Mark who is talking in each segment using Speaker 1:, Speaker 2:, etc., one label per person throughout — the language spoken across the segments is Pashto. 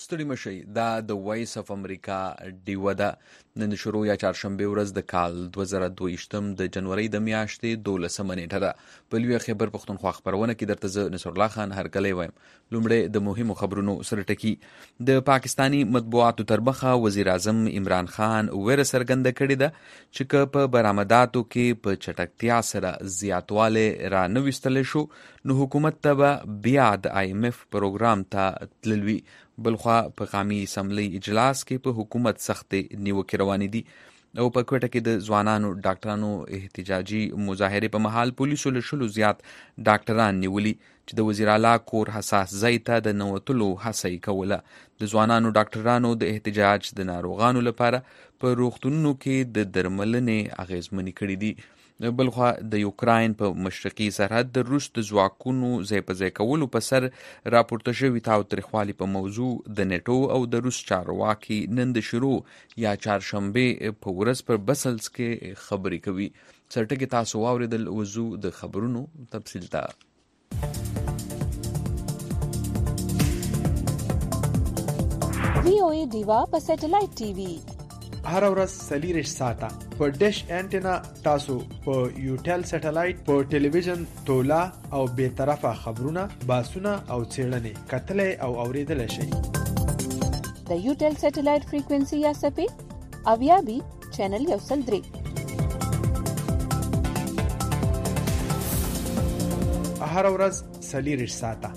Speaker 1: ستړي مشئ دا د وایس اف امریکا ډیوه ده. نن شروع یا چهارشنبه ورځ د کال 2022 د جنوري د میاشتې 12 نیټه ده. په لوی خیبر پښتونخوا خبرونه کې درته زه نصر الله خان هرکلی وایم. لومړی د مهمو خبرونو سره ټکی. د پاکستانی مطبوعاتو تر مخه وزیر اعظم عمران خان ویره څرګنده کړې ده چې که په برآمداتو کې په چټکتیا سره زیاتوالی را نه ویستلی شو نو حکومت ته به بیا د IMF پروګرام ته تلل وي. بلخوا په قامي اسمبلی اجلاس کې په حکومت سختې نیوکې روانې دي او په کوټه کې د ځوانانو ډاکټرانو احتجاجي مظاهرې په مهال پولیسو له 100 زیات ډاکټران نیولي چې د وزیر اعلی کور حساس ځای ته د نوتلو هڅه یې کوله. د ځوانانو ډاکټرانو د احتجاج د ناروغانو لپاره په روغتونونو کې د درملنې اغیزمنې کړي دي. بلخوا د یوکراین په مشرقي سرحد د روس د ځواکونو ځای په ځای کولو په سر راپورته شوي تاوتریخوالي په موضوع د نیټو او د روس چارواکي نن د شروع یا چهارشنبه په ورځ پر بسلز کې خبرې کوي. سرټکي تاسو واورېدل، وضو د خبرونو تفصیل ته.
Speaker 2: VOA ډیوا په سټلایټ ټي وي
Speaker 3: هر ورځ 40 ساعته په ډیش انټینا تاسو په یوټل سټلایټ په ټلویزیون تولا او به طرفه خبرونه باسونه او څېړنې کتلې او اوریدل شي.
Speaker 2: د یوټل سټلایټ فریکوئنسي یا سپې اویا بي چینل یو سل درې
Speaker 3: هر ورځ 40 ساعته.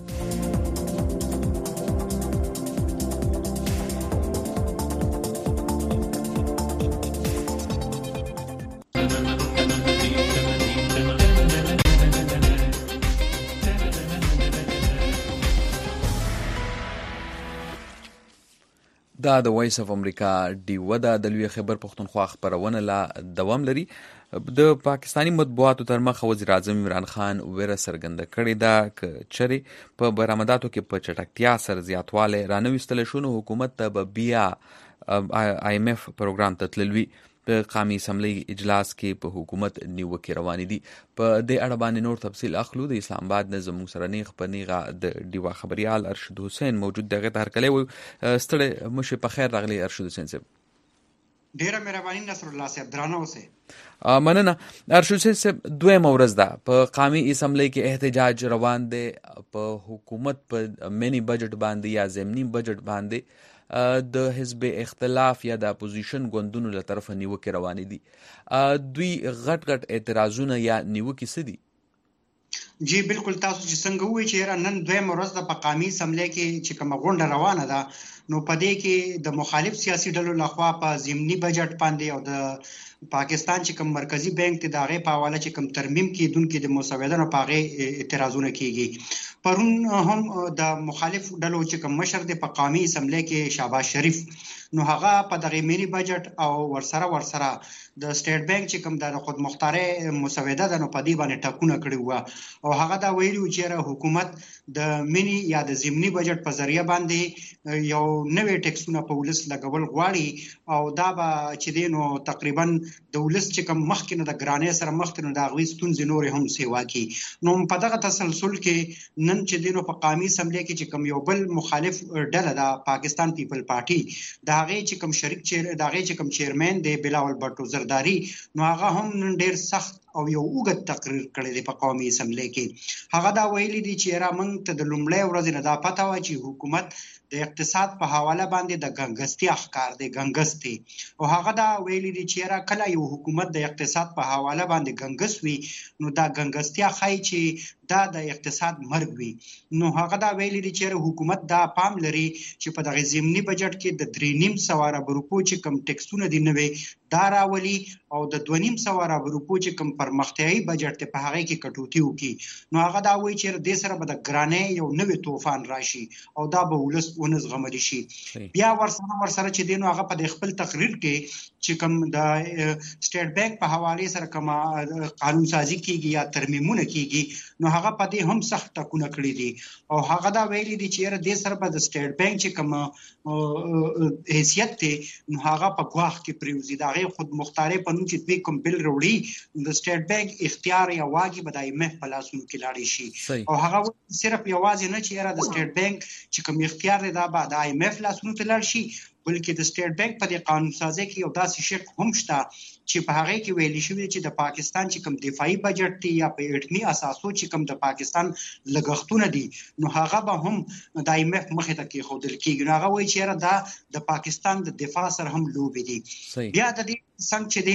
Speaker 1: دا د وایس اف امریکا ډیوه ده. د لوی خیبر پښتونخوا خبرونه لا دوام لري. د پاکستانی مطبوعاتو تر مخه وزیر اعظم عمران خان ویره څرګنده کړې ده چې چرې په برآمداتو کې په چټکتیا سره زیاتوالی را نه ویستلی شو نو حکومت ته به بیا IMF پروګرام ته تلل وي. په قامي اسمبلی اجلاس کې په حکومت نیوکې روانې دي. په دې اړه باندې نور تفصیل اخلو. د اسلام آباد نه زموږ سره نیغ په نیغه د ډیوا خبریال ارشد حسین موجود دی. هغې ته هرکلی وایو. ستړی مشې په خیر راغلی ارشد حسین صاحب.
Speaker 4: ډیره مهرباني نصر الله صاحب، درانه اوسئ.
Speaker 1: مننه. ارشد حسین صاحب، دویمه ورځ ده په قامي اسمبلی کې احتجاج روان دی په حکومت په منی بجټ باندې یا ضمني بجټ باندې د حزب اختلاف یا د اپوزیشن ګوندونو له طرفه نیوکې روانې دي. دوی غټ غټ اعتراضونه یا نیوکې څه دي؟
Speaker 4: جی بالکل، تاسو چې څنګه وایي چې نن دویمه ورځ د په قامي اسمبلی کې چې کومه غونډه روانه ده نو په دې کې د مخالف سیاسي ډلو لخوا په ضمني بجټ باندې او د پاکستان چې کوم مرکزی بانک ته د هغې په حواله چې کوم ترمیم کېدونکي د مسودانو په هغې اعتراضونه کېږي. پرون هم د مخالف ډلو چې کوم مشر دی په قامي اسمبلی کې شهباز شریف نو هغه په دغه ملي بجټ او ورسره د سټیټ بانک چې کوم د خودمختارۍ مسوده ده نو په دې باندې ټاکونه کړي وو او هغه دا ویلي و چې حکومت د منی یا د ضمني بجټ په ذریعہ باندې یو نوې ټیکسونه په ولس لګول غواړي او دا به چې دی نو تقریبا د ولس چې کوم مخکې نه د ګرانۍ سره مخکې نه د هغوی ستونزې نورې هم سیوا کړي. نو په دغه تسلسل کې نن چې دی نو په قامي اسمبلی کې چې کوم یو بل مخالف ډله ده پاکستان پیپل پارټي د هغې چې کوم شریک د هغې چې کوم چیرمن دی بلاول بټو زرداری نو هغه هم نن ډېر سخت او یو اوږد تقریر کړی دی په قومي اسمبلی کې. هغه دا ویلي دي چې موږ ته د لومړۍ ورځې نه دا پته وه چې حکومت د اقتصاد په حواله باندې د ګنګستیا ښکار دی، ګنګست دی. او هغه دا ویلي دي چې کله یو حکومت د اقتصاد په حواله باندې ګنګست وي نو دا ګنګستیا ښایي چې دا د اقتصاد مرګ وي. نو هغه دا ویلي دي چې حکومت دا پام لري چې په دغه ضمني بجټ کې د 3.5 ارب روپو چې کم ټیکسونه دي نوې دا راولي او د 2.5 ارب روپو چې کم پرمختیایي بجټ ته په هغه کې کټوتي وکړي. نو هغه دا وایي چې د سره به د ګرانۍ یو نوې طوفان راشي او دا به ولس ونزغملی شي. بیا ورسره چې دی نو هغه په خپل تقریر کې چې کوم د سټیټ بانک په حواله سره کوم قانون سازي کیږي یا ترمیمونه کیږي نو هغه په دې هم سخت ټکونه کړی دي او هغه دا ویلي دي چې د سره په سټیټ بانک چې کوم حیثیت ته نو هغه په غواخ کې پریوزي دا غي خود مختاري په نوم چې دوی کوم بل وروړي د سټیټ بانک اختیار یا واګي بدای مه په لاسونو کې لاړ شي او هغه صرف یوازې نه چې د سټیټ بانک چې کوم اختیار دی دا بعد آی ایم ایف لاسونو ته لاړ شي بلکې د سټیټ بانک په دې قانون سازي کې یو داسې شق هم شته چې په هغه کې ویل شوی چې د پاکستان چې کوم دفاعي بجټ دی یا په اټمی اساسو چې کوم د پاکستان لګښتونه دي نو هغه به هم د آی ایم ایف مخې ته کې خودل کېږي نو هغه وایي چې دا د پاکستان د دفاع سره هم لوبي دي بیا د دې څنګه چې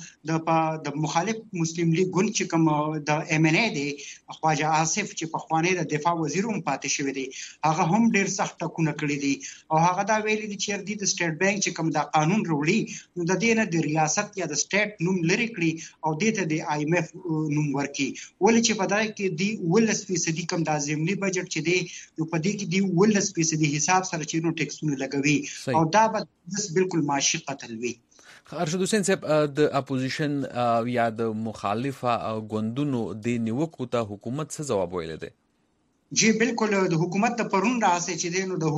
Speaker 4: دینو د مخالف مسلم لیگ ګوند چې کوم د ایم ان ای دی خواجه آصف چې په خوانې د دفاع وزیر هم پاتې شوی دی هغه هم ډیر سخت ټکونه کړی دي او هغه دا ویلي دي چې د سټیټ بانک چې کوم د قانون وروړي نو د دې نه د ریاست یا د سټیټ نوم لري کړی او د ته د آی ایم ایف نوم ورکړي ولې چې په دای کې دی 10% کم د ضمني بجټ چې دی نو په دې کې دی 10% حساب سره چې نو ټیکسونه لګوي او دا به بالکل معاشي قتل وي
Speaker 1: ارشد حسین صاحب د اپوزیشن یا د مخالفه ګوندونو د نیوکو ته حکومت څه جواب ویل دی
Speaker 4: جی بالکل د حکومت د پرون راځي چې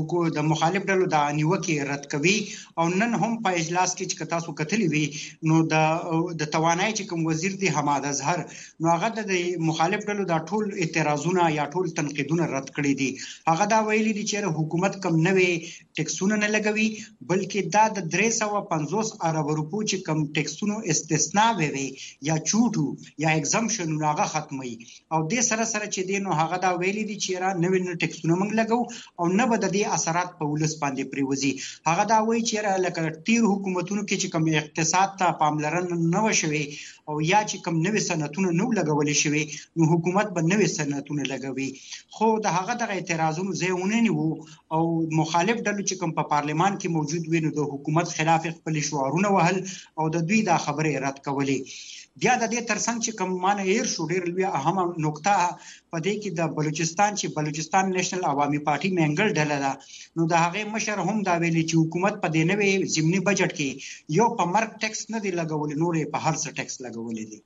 Speaker 4: د مخالف ډلو د نیوکې رد کوي او نن هم په اجلاس کې چې تاسو کتلی وي نو د توانای چې کوم وزیر دی حماد اظهر نو هغه د مخالف ډلو د ټول اعتراضونه یا ټول تنقیدونه رد کړی دي هغه دا ویلي دي چې حکومت کم نوې ټیکسونه نه لګوي بلکې دا د 350 ارب روپو چې کم ټیکسونو استثناء وي یا چوټو یا ایگزامشن هغه ختمي او د سره چې دینو هغه دا ویلي دي چې را نوې ټیکسونه موږ لګو او نه به د دې اثرات په ولس باندې پریوزي هغه دا وایي چې را لکه تیر حکومتونو کې چې کوم اقتصاد ته پاملرنه نه وشوي او یا چې کوم نوې صنعتونه نو لګول شوي نو حکومت به نوې صنعتونه لګوي خو د هغه د اعتراضونو ځایونه نیو او مخالف ډلو چې کوم په پارلمان کې موجود وي نو د حکومت خلاف خپل شعارونه وهل او د دوی د خبرې رد کولې بیا د دې ترڅنګ چې کوم معنی ایر شو ډیر لوی اهمه نقطه په دې کې د بلوچستان نېشنل عوامي پارټي منګل ډله ده نو د هغه مشر هم دا ویلي چې حکومت په دې نوې ضمني بجټ کې یو په مرګ ټیکس نه دی لګول نورې په هر څه ټیکس لګول دي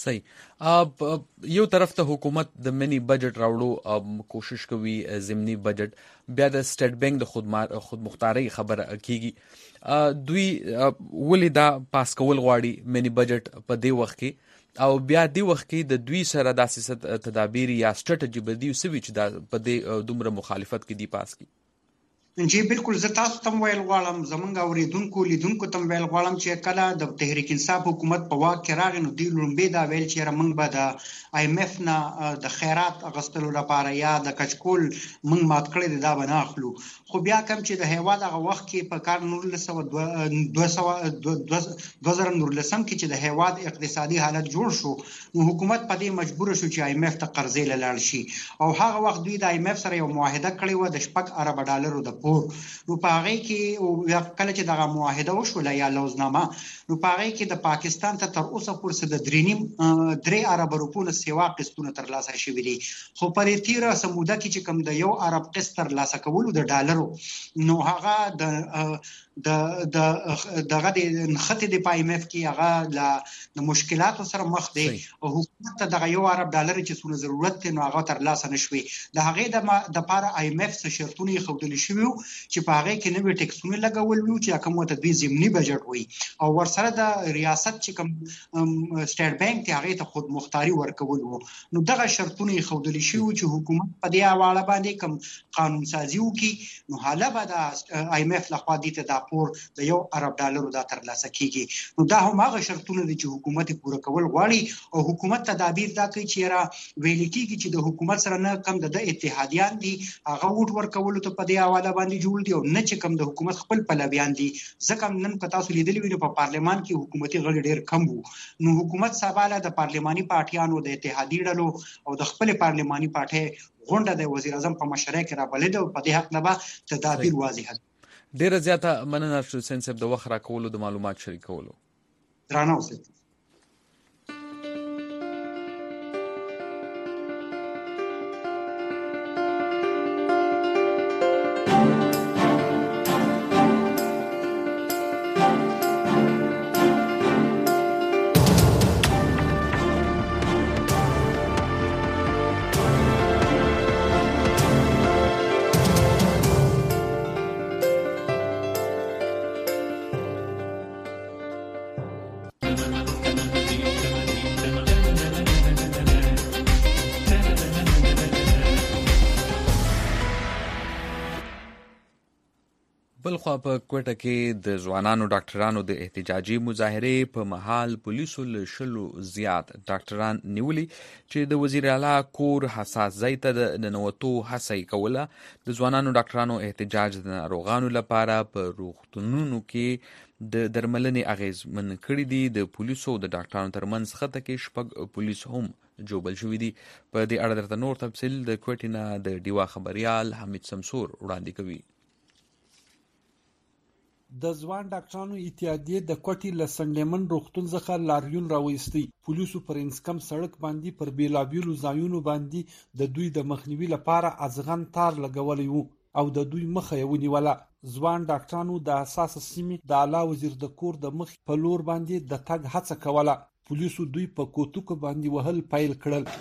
Speaker 1: صحیح یو طرف ته حکومت د منی بجټ راوړو کوشش کوي ضمني بجټ بیا د سټیټ بانک د خود مختاري خبره کیږي دوی ولې دا پاس کول غواړي منی بجټ په دې وخت کې او بیا دی وخت کې د دوی سره داسې تدابیر یا سټریټجی بدیو سوي چې د په دې دومره مخالفت کې دی پاس کی
Speaker 4: جی بالکل زه تاسو تم ویل غواړم زمونږ اوریدونکو لیدونکو تم ویل غواړم چې کله د تحریک انصاف حکومت په واک کې راغی نو دی لومبه دا ویل چې موږ به د آی ایم ایف نه د خیرات اغستلو لپاره یا د کچکول موږ مات کړی دا بنا اخلو خو بیا کوم چې د هیواد هغه وخت کې په کار 2019 کې چې د هیواد اقتصادي حالت جوړ شو نو حکومت په دې مجبور شو چې آی ایم ایف ته قرضې لاله شي او هغه وخت دوی د آی ایم ایف سره یو معاهده کړې و د 6 ارب ډالرو د نو په هغه کې کله چې دغه معاهده وشوله یا لوزنامه نو په هغه کې د پاکستان ته تر اوسه پورې د 3 ارب روپو نه سیوا قسطونه ترلاسه شوي دي خو په تیره سموده کې چې کوم د 1 ارب قسط ترلاسه کولو د ډالرو نو هغه دغه د نخته د پای ایم ایف کې هغه د مشکلاتو سره مخ دي او حکومت ته دغه 1 ارب ډالر چې څونه ضرورت دی نو هغه ترلاسه نشوي د هغه د لپاره آی ایم ایف څخه شرطونه خودل شوی چې په هغه کې نوې ټیکسونه لګول وو چې کوم ته د ضمني بجټ وي او ورسره د ریاست چې کوم سټیټ بانک ته هغه ته خود مختاري ورکول وو نو دغه شرطونه خودل شوی چې حکومت په دې حواله باندې کوم قانون سازي وکي نو حالا به د آی ایم ایف لخوا دي ته د 1 ارب ډالرو دا ترلاسه کیږي نو دا هم هغه شرطونه دي چې حکومت پوره کول غواړي او حکومت تدابیر دا کوي چې را ویل کیږي چې د حکومت سره نه کم د اتحادیان دي هغه ووټ ورکول ته په دې حواله باندې جوړ دي او نه چې کم د حکومت خپل پلویان دي ځکه نن که تاسو لیدلی وي په پارلمان کې حکومتي غړي ډیر کم وو نو حکومت ساباله د پارلماني پارټیانو د اتحادی ډلو او د خپل پارلماني پارټي غونډه د وزیر اعظم په مشرۍ کې راغلې او په دې حق نه به تدابیر واضح دي
Speaker 1: ډیره زیاته مننه حسین صاحب د وخت راکولو د معلومات شریکولو
Speaker 4: درانه اوسئ
Speaker 1: بل خو په کوټه کې د ځوانانو ډاکټرانو د احتجاجي مظاهرې په محل پولیسو له 100 زیات ډاکټران نیولي چې د وزیر اعلی کور حساس ځای ته د ننوتو هڅه یې کوله. د ځوانانو ډاکټرانو احتجاج د ناروغانو لپاره په روغتونونو کې د درملنې اغیزمن کړي دي. د پولیسو د ډاکټرانو ترمنځ خطه کې 6 پولیس هم جوبل شوي دي. په دې اړه درته نور تفصیل د کوټې نه د ډیوا خبريال حمید سمسور وړاندې کوي.
Speaker 5: د ځوان ډاکټرانو اتحادیې د کوټې له سنډمن روغتون څخه لاریون راوېستي. پولیسو پر انسکم سړک باندې پر بیلابیلو ځایونو باندې د دوی د مخنیوي لپاره ازغن تار لګولی وو او د دوی مخه یې ونیوله. ځوان ډاکټرانو د اساسه سیمې د اعلی وزیر د کور د مخ په لور باندې د تګ هڅه کوله. پولیسو دوی په کوتوکو باندې وهل پیل کړل.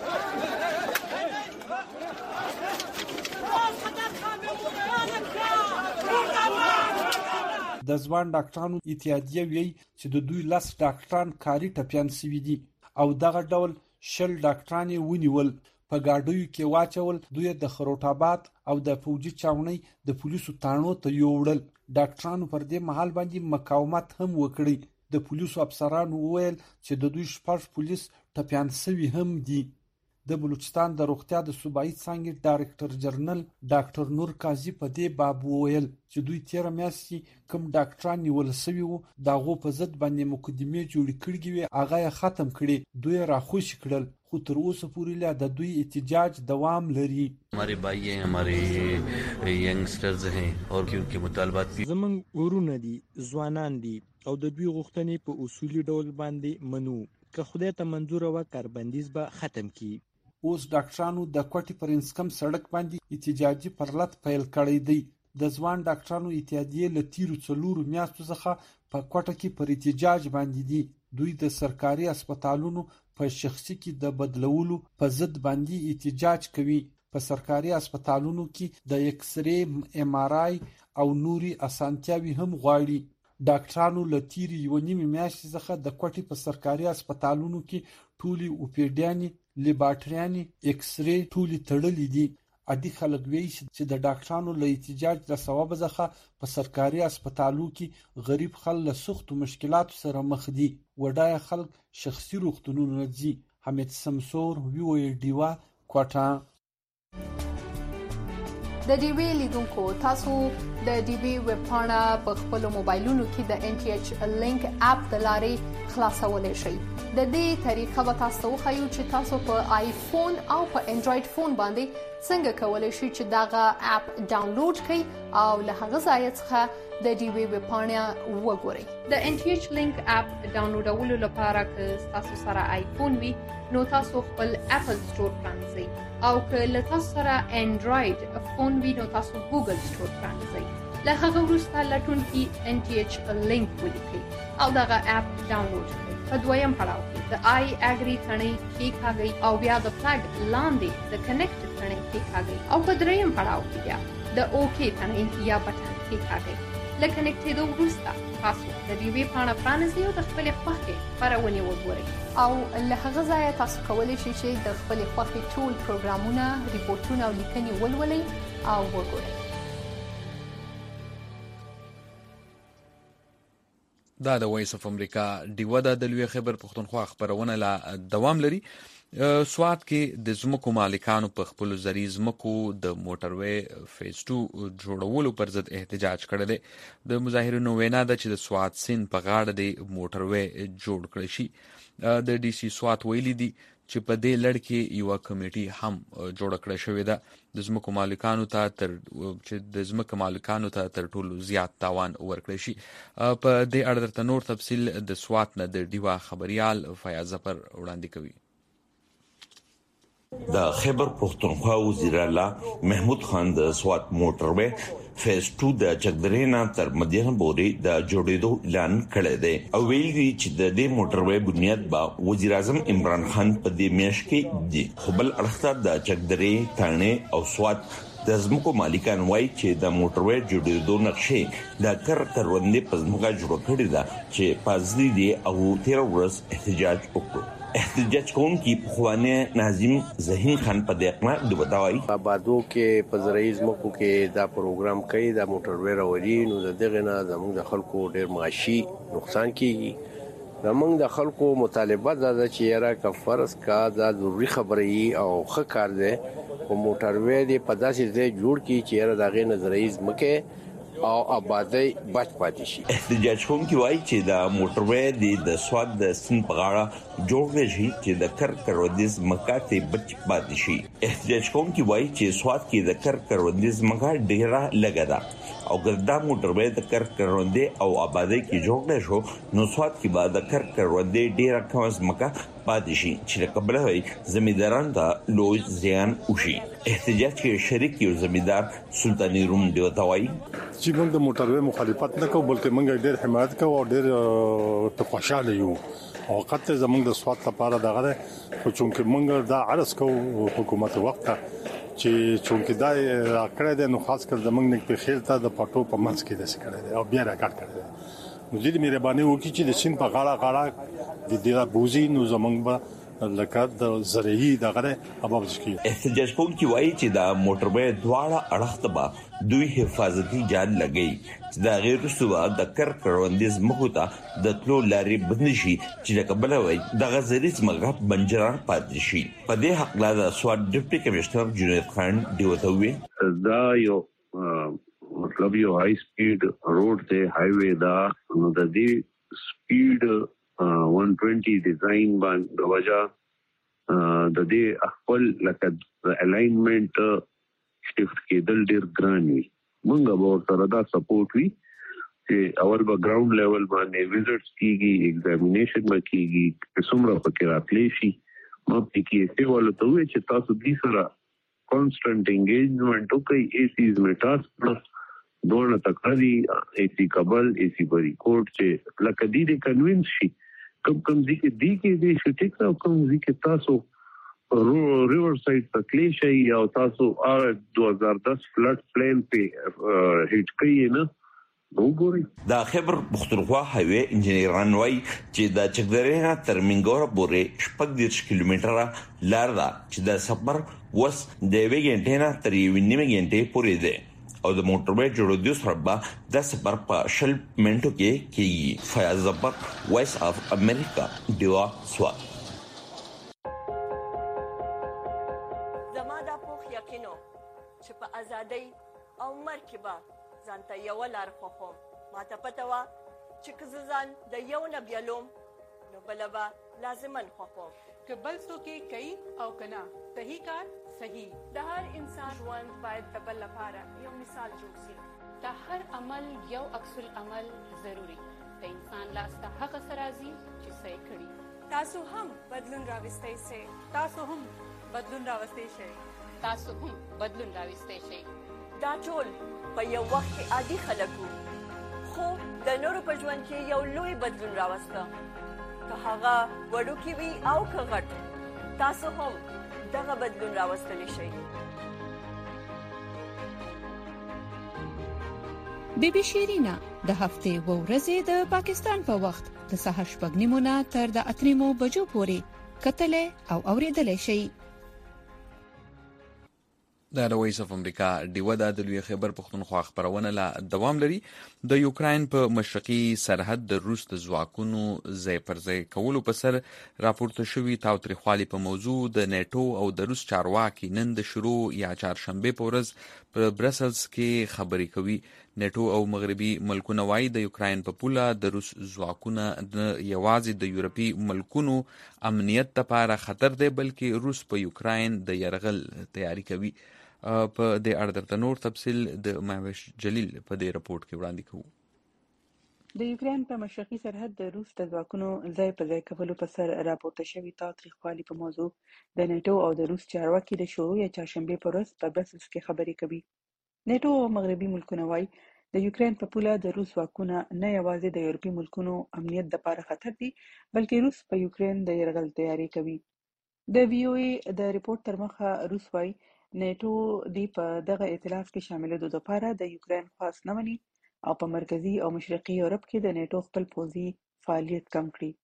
Speaker 5: د ځوان ډاکټرانو اتحادیه ویي چې د دوی 10 ډاکټران کاري ټپیان شوي دي او دغه ډول 10 ډاکټران یې ونیول، په ګاډیو کې واچول، دوی د خروټاباد او د فوجي چاونۍ د پولیسو تانو ته یوړل. ډاکټرانو پر دې مهال باندې مقاومت هم وکړي. د پولیسو افسرانو وویل چې د دوی 6 پولیس ټپیان شوي هم دي. د بلوچستان د روغتیا د صوبایي څانګې ډایرکټر جنرال ډاکټر نور قاضي په دې باب وویل چې دوی 13 میاشتې کوم ډاکټران نیول شوي وو د هغو په ضد باندې مقدمې جوړې کړې وې، هغه یې ختم کړې، دوی راخوشي کړل، خو تر اوسه پورې لا د دوی احتجاج دوام لري.
Speaker 6: हमारे भाई हैं, हमारे यंगस्टर्स हैं और उनके मुतालबात भी
Speaker 7: زمونږ ورونه دي، ځوانان دي او د دوی غوښتنې په اصولي ډول باندې منو. که خدای ته منظور وه کاربندیز به ختم کی.
Speaker 5: اوس ډاکټرانو د کوټې پر انسکم سړک باندې احتجاجي پرلط پیل کړی دی. د ځوان ډاکټرانو اتحادیې له تیرو 4 میاشتو څخه په کوټه کې پر احتجاج باندې دي. دوی د سرکاري هسپتالونو په شخصي کې د بدلولو په ضد باندې احتجاج کوي. په سرکاري هسپتالونو کې د ایکس ری، ام آر آی او نوري اسانتیاوي هم غواړي. ډاکټرانو له تیرې 1.5 میاشتې څخه د کوټې په سرکاري هسپتالونو کې ټولي اوپیډیانې، لیبارټریانې، ایکس ری ټولي تړلې دي. عادي خلک وایي چې د ډاکټرانو له احتجاج له سبب څخه په سرکاري هسپتالو کې غریب خلک له سختو مشکلاتو سره مخ دي. وډای خلک شخصي روغتونونو ځي. حمید سمسور، وی او ډیوا، کوټه.
Speaker 2: د ډیوی لیدونکو، تاسو د ډیوی ویب پاڼه په خپل موبایلونو کې د ان ټي ایچ لینک اپ د لارې خلاصولای شئ. د دې طریقه به تاسو وښیو چې تاسو په آیفون او په انډراید فون باندې څنګه کولای شئ چې دغه اپ ډاونلوډ کړئ او له هغه ځای څخه د ډیوی ویب پاڼه وګورئ. د ان ټي ایچ لینک اپ ډاونلوډولو لپاره که تاسو سره آیفون وي نو تاسو خپل اپل سٹور پرانځئ او که له تاسو سره انډراید فون وي نو تاسو ګوګل سٹور پرانځئ. له هغه وروسته لټون کې ان ټي ایچ لینک ولیکئ او دغه اپ ډاونلوډ کړئ. په دویم پړاو کې د آی اګری تڼۍ کېکاږئ او بیا د فلګ لاندې د کنیکټ تڼۍ کېکاږئ او په دریم پړاو کې بیا د اوکې تڼۍ یا بټن کېکاږئ. له کنیکټېدو وروسته تاسو د ډیوی پاڼه پرانیزئ او د خپلې خوښې خپرونې وګورئ او له هغه ځایه تاسو کولی شئ چې د خپلې خوښې ټول پروګرامونه، ریپورټونه او لیکنې ولولئ او وګورئ.
Speaker 1: دا د وایس اف امریکا ډیوه د لوی خبر پښتونخوا خبرونه لا دوام لري. سوات کې د زمکو مالکانو په خپل زری زمکو د موټروي فیز 2 جوړولو پر ضد احتجاج کړی دی. د مظاهرینو وینا ده چې د سوات سیند په غاړه د موټروي جوړ کړی شي. د ډي سي سوات ویلي دي چې په دې لړ کې یو کمیټي هم جوړ کړی شوې ده. د زمکو مالکانو ته تر ټولو زیات تاوان ورکړی شي. په دې اړه درته نور تفصیل د سوات نه د ډیوا خبريال فیاض ظفر وړاندې کوي.
Speaker 8: د خیبر پښتونخوا وزیر اعلی محمود خان د سوات موټروي فیز 2 د چکدرینا تر مدینه پورې د جوړېدو اعلان کړی دی او ویل دي چې د دې موټروي بنیاد به وزیر اعظم عمران خان په دې میاشت کې دی. خو بل اړخته د چکدرې، تانه او سوات د زمکو مالکان وایي چې د موټروي جوړېدو نقشې د کروندې په ځمکه جوړ کړې ده چې پازدي دي او 13 ورځ احتجاج وکړو. احتجاج کوونکي پخوانی ناظم ذهین خان په دقیقه د وتاوي
Speaker 9: آبادو کې په زرعي ځمکو کې دا پروګرام کوي دا موټر وې راوړي نو دغه نه زموږ د خلکو ډېر معاشي نقصان کیږي زموږ د خلکو مطالبه ده چې یاره ک فرض کا دا ضروري خبرې او ښه کار دی او موټر وې دی په داسې ځای جوړ کی چې یاره دغه نظري ځمکه او آبادی بچ پاتې شي.
Speaker 8: احتجاج کوونکي وایي چې د موټروې د سواد د سن په غاړه جوړ شي چې د کروندیز مکاتې بچ پاتې شي. احتجاج کوونکي وایي چې سواد کې د کروندیز مکات ډیره لګا ده او ګردا موټروې د کروندې او آبادی کې جوړ شو نو سواد کې بعد د کروندې ډیره کم مکا پاتې شي چې قبل وي زمینداران ته لوی زیان وشي. احتجاج کې شریک یو زمیندار سلطانی روم دی وتاوي
Speaker 10: چې موږ د موټروې مخالفت نه کوو بلکې موږ ډېر حمایت کوو او ډېر په خوشاله یو او قطع زموږ د سواد لپاره دغه خو چې موږ دا عرض کوو حکومت وخت چې چونکې دا راکړه د نو خاص کر زموږ نه په خیل ته د پټو په منځ کې د سکړه او بیا راکړه کړه نو دې مهرباني وکړي چې د سین په غاړه د دې بوزي نو زموږ به لکه د زرعي دغه اباوځ کی.
Speaker 8: احتجاج کوونکي وایي چې د موټروې دواړه اړخ ته دوی حفاظتي جال لګي دا غیر رسوا د کروندیز مخوته د تلو لارې بندشي چې قبل وي د غزریز مغرب بنجران پاتې شي. په دې حق لا د سواد ډیپټي کمشنر جنید خان دیوتوي
Speaker 11: دا یو مطلب یو هاي سپیډ روډ ته هایوي دا نو د دې سپیډ 120 ډیزاین باندې وجہ د دې خپل لکه الاینمنت شفت کېدل ډیر ګران وي مونږ به سره دا سپورټ وي چې اور به ګراوند لیول باندې وزټس کیږي ایگزامینیشن کیږي څومره پکې راتلی شي ما پکې څه ولته وي چې تاسو دې سره کانسټنټ انګیجمنت وکړئ ایسیز میټاس دوه تکراری ایسی کابل ایسی بری کوټ چې لکه دې کنوینس شي کم ځکه دې چې ټیک او کوم ځکه تاسو ریور سایډ تکلی شي او تاسو 2010 فلډ پلان په هیټ کړئ نه وګورئ.
Speaker 8: د خبر پختونخوا هایوي انجنیران وایي چې د چکدرې تر منګور پورې 15 کیلومتره لار ده چې د سفر وس د 2 غنټې نه تر 1 غنټې پورې ده او د موټروې جوړېدو سره به د سفر په 10 منټو کې کیږي. فیاض ظفر وایس اف امریکا دیوا سواد.
Speaker 12: زما د پوخ یقینو چې په ازادۍ او مرکبه ځانته یو لار خوخم ماته پته وا چې کززان د یو نه بیلوم نو بلبا لازمن خوخم
Speaker 2: که بل څوک کوي او کنا صحیح کار صحیح د هر انسان ژوند باید د بل لپاره یو مثال جوړ شي د هر عمل یو عکس العمل ضروری د انسان لاس ته هغه سرازي چې صحیح کړي
Speaker 12: تاسو هم بدلون راوستئ شئ
Speaker 2: تاسو هم بدلون راوستئ شئ تاسو هم بدلون راوستئ شئ.
Speaker 12: دا ټول په یو وخت کې عادي خلک وو خو د نورو په ژوند کې یو لوی بدلون راوسته که هغه وړوکی وي او که غټ تاسو هم دغه بدلون راوستلی شئ.
Speaker 2: بی بی شیرینا د هفتې و ورځې د پاکستان په وخت د سهار 8:30 تر د 8:00 بجو پورې کتلې او اوریدلې شي.
Speaker 1: د وایس اف امریکا دیوه د لوی خبر پختونخوا خبرونه لا دوام لري. د یوکرين په مشرقي سرحد د روس د ځواکونو ځای پر ځای کولو په سر راپورته شوی تاوتریخوالي په موضوع د نیټو او د روس چارواکي نن د شروع یا چهارشنبه په ورځ په برسلز کې خبري کوي. نیټو او مغربي ملکونه وايي د یوکرين په پوله د روس ځواکونه د یوازې د یورپی ملکونو امنیت لپاره خطر دی بلکې روس په یوکرين د يرغل تیاری کوي. په د اړه نور تفصیل د ماوش جلیل په دې رپورت کې وړاندې کوو.
Speaker 13: د یوکرين په مشرقي سرحد د روس د ځواکونو ځای په ځای کولو په سر راپورته شوی تاوتریخوالي په موضوع د نیټو او د روس چارواکي د شروع یا چهارشنبه په ورځ په برسلز کې خبرې کوي. نیټو او مغربي ملکونه وايي د یوکرين په پوله د روس ځواکونه نه یوازې د یورپی ملکونو امنیت لپاره خطر دي بلکې روس په یوکرين د يرغل تیاری کوي. د وی او ای د ریپورت تر مخه روس وايي نیټو دی په دغه ائتلاف کې شاملېدو لپاره د یوکرين خواست نه مني او په مرکزی او مشرقي یورپ کې د نیټو خپل پوځي فعالیت کم کړي.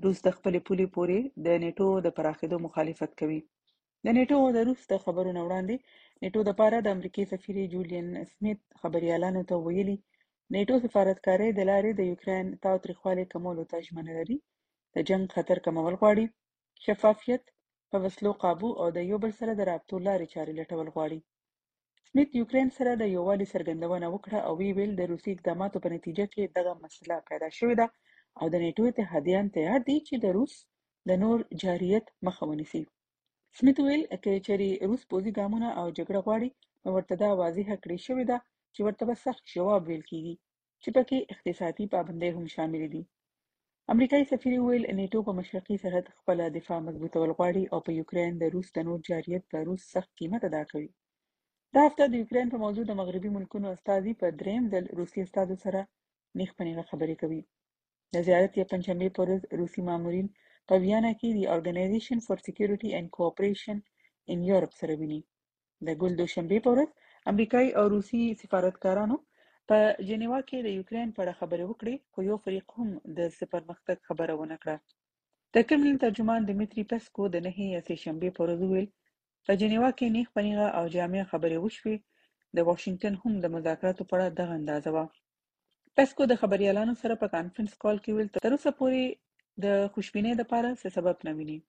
Speaker 13: روس د خپلې پولې پورې د نیټو د پراخېدو مخالفت کوي. د نیټو او د روس د خبرو نه وړاندې نیټو دپاره د امریکې سفیر جولین سمیت خبریالانو ته ویلي نیټو سفارتکارۍ د لارې د یوکراین تاوتریخوالي کمولو ته ژمنه لري، د جنګ خطر کمول غواړي، شفافیت، په وسلو قابو او د یو بل سره د رابطو لارې چارې لټول غواړي. سمیت یوکراین سره د یووالي څرګندونه وکړه او ویل د روسي اقداماتو په نتیجه کې دغه مسله پیدا شوې ده او د نیټو اتحادیان تیار دي چې د روس د نور جارحیت مخه ونیسي. سمیت ویل که چېرې روس پوځي ګامونه او جګړه غواړي نو ورته دا واضحه کړې شوې ده چې ورته به سخت جواب ویل کیږي چې پکې اقتصادي پابندۍ هم شامل دي. امریکایي سفیر ویل نیټو په مشرقي سرحد خپله دفاع مضبوطول غواړي او په یوکراین د روس د نور جارحیت په روس سخت قیمت ادا کوي. دا هفته د یوکراین په موضوع د مغربي ملکونو استازي په دریم ځل روسي استازو سره نیغ په نیغه خبرې کوي. د زیارت یا پنجشنبې په ورځ روسي مامورین په ویانا کې د Organization for Security and Cooperation in Europe سره ویني. د ګل دوشنبې په ورځ امریکایي او روسي سفارتکارانو په جنیوا کې د یوکراین په اړه خبرې وکړې، خو یو فریق هم د څه پرمختګ خبره ونه کړه. د کرملین ترجمان دمیتری پسکو د 9 یا 3 شنبې په ورځ ویل په جنیوا کې نیغ په نیغه او جامع خبرې وشوې. د واشنگټن هم د مذاکراتو په اړه دغه اندازه وه. پسکو د خبریالانو سره په کانفرنس کال کې ویل تر اوسه پورې د خوشبینۍ لپاره څه سبب نه ویني.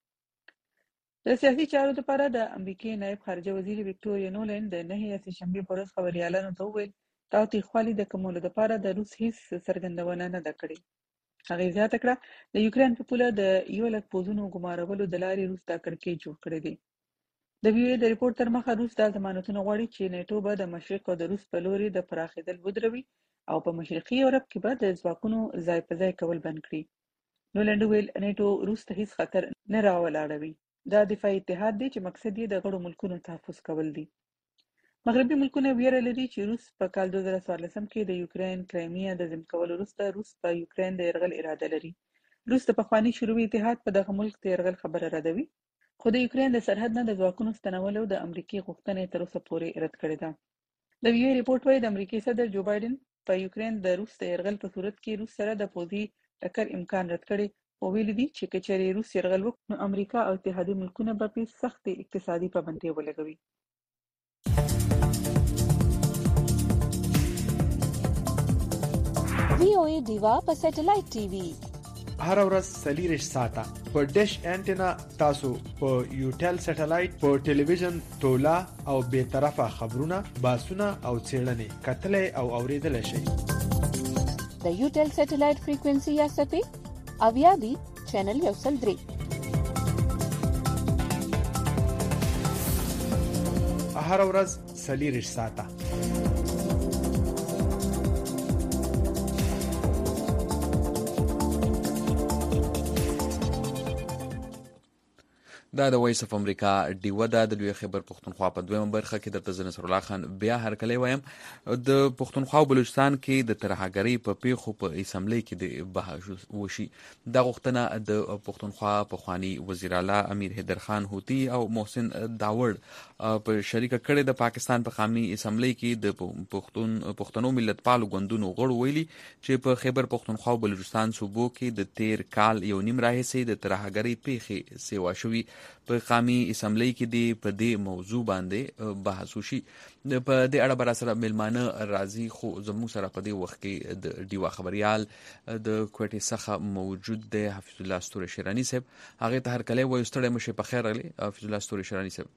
Speaker 13: د سیاسي چارو لپاره د امریکې نائب خارجه وزیر وکټوریا نولند د 9 یا 3 شنبې په ورځ خبریالانو ته وویل تاوتریخوالي د کمولو لپاره د روس هیڅ څرګندونه نه ده کړې. هغې زیاته کړه د یوکراین په پوله د 100,000 پوځونو ګمارولو د لارې روس دا کړکۍ جوړ کړی دی. د وی د ریپورت تر مخه روس دا ضمانتونه غواړي چې نیټو به د مشرق او د روس په لوري د پراخېدل ودروي او په مشرقي یورپ کې به د ځواکونو ځای په ځای کول بند کړي. نولند ویل نیټو روس ته هیڅ خطر نه راولاړوي. دا دفاعي اتحاد دی چې مقصد یې د غړو ملکونو تحفظ کول دي. مغربي ملکونه ویره لري چې روس په کال 2014 کې د یوکراین کرایمیا د ضم کولو وروسته روس په یوکراین د یرغل اراده لري. روس د پخواني شوروي اتحاد په دغه ملک د یرغل خبره ردوي، خو د یوکراین د سرحد نه د ځواکونو ستنولو د امریکې غوښتنې تر اوسه پورې رد کړې ده. د وی ریپورت وايي د امریکې صدر جو بایدن په یوکراین د روس د یرغل په صورت کې روس سره د پوځي ټکر امکان رد کړي او ویلي دي چې که چېرې روس یرغل وکړي نو امریکا او اتحادیې ملکونه به پرې سختې اقتصادي پابندۍ ولګوي.
Speaker 14: VOA ډیوا په سټلایټ ټي وي
Speaker 3: هر ورځ 40 ساعته په ډیش انټینا تاسو په یوټل سټلایټ په ټلویزیون تولا او به طرفه خبرونه باسونه او څېړنې کتلې او اوریدل شي.
Speaker 14: د یوټل سټلایټ فریکوئنسي یا سپې اویا دی چینل یو سل درې
Speaker 3: هر ورځ 40 ساعته
Speaker 1: دا د وایس اف امریکا ډیوه ده د لوی خیبر پښتونخوا په دویمه برخه کې درته زه نصر الله خان بیا هرکلی وایم. د پښتونخوا او بلوچستان کې د ترهګرۍ په پیښو په اسمبلی کې د بحث وشي. دا غوښتنه د پښتونخوا پخوانی وزیر اعلی امیر حیدر خان هوتی او محسن داوړ په شریکه کړې د پاکستان په قومي اسمبلی کې د پښتنو ملتپالو ګوندونو غړو ویلي چې په خیبر پښتونخوا او بلوچستان صوبو کې د تیر کال یو نیم راهیسې د ترهګرۍ پیښې سیوا شوي. په قومي اسمبلی کې دی په دې موضوع باندې بحث وشي. په دې اړه به راسره میلمانه راځي، خو زموږ سره په دې وخت کې د ډیوا خبریال د کوټې څخه موجود دی حفیظ الله ستوري شیرانی صاحب. هغې ته هرکلی وایو. ستړی مو شئ، پخیر راغلی حفیظ الله ستوري شیرانی صاحب.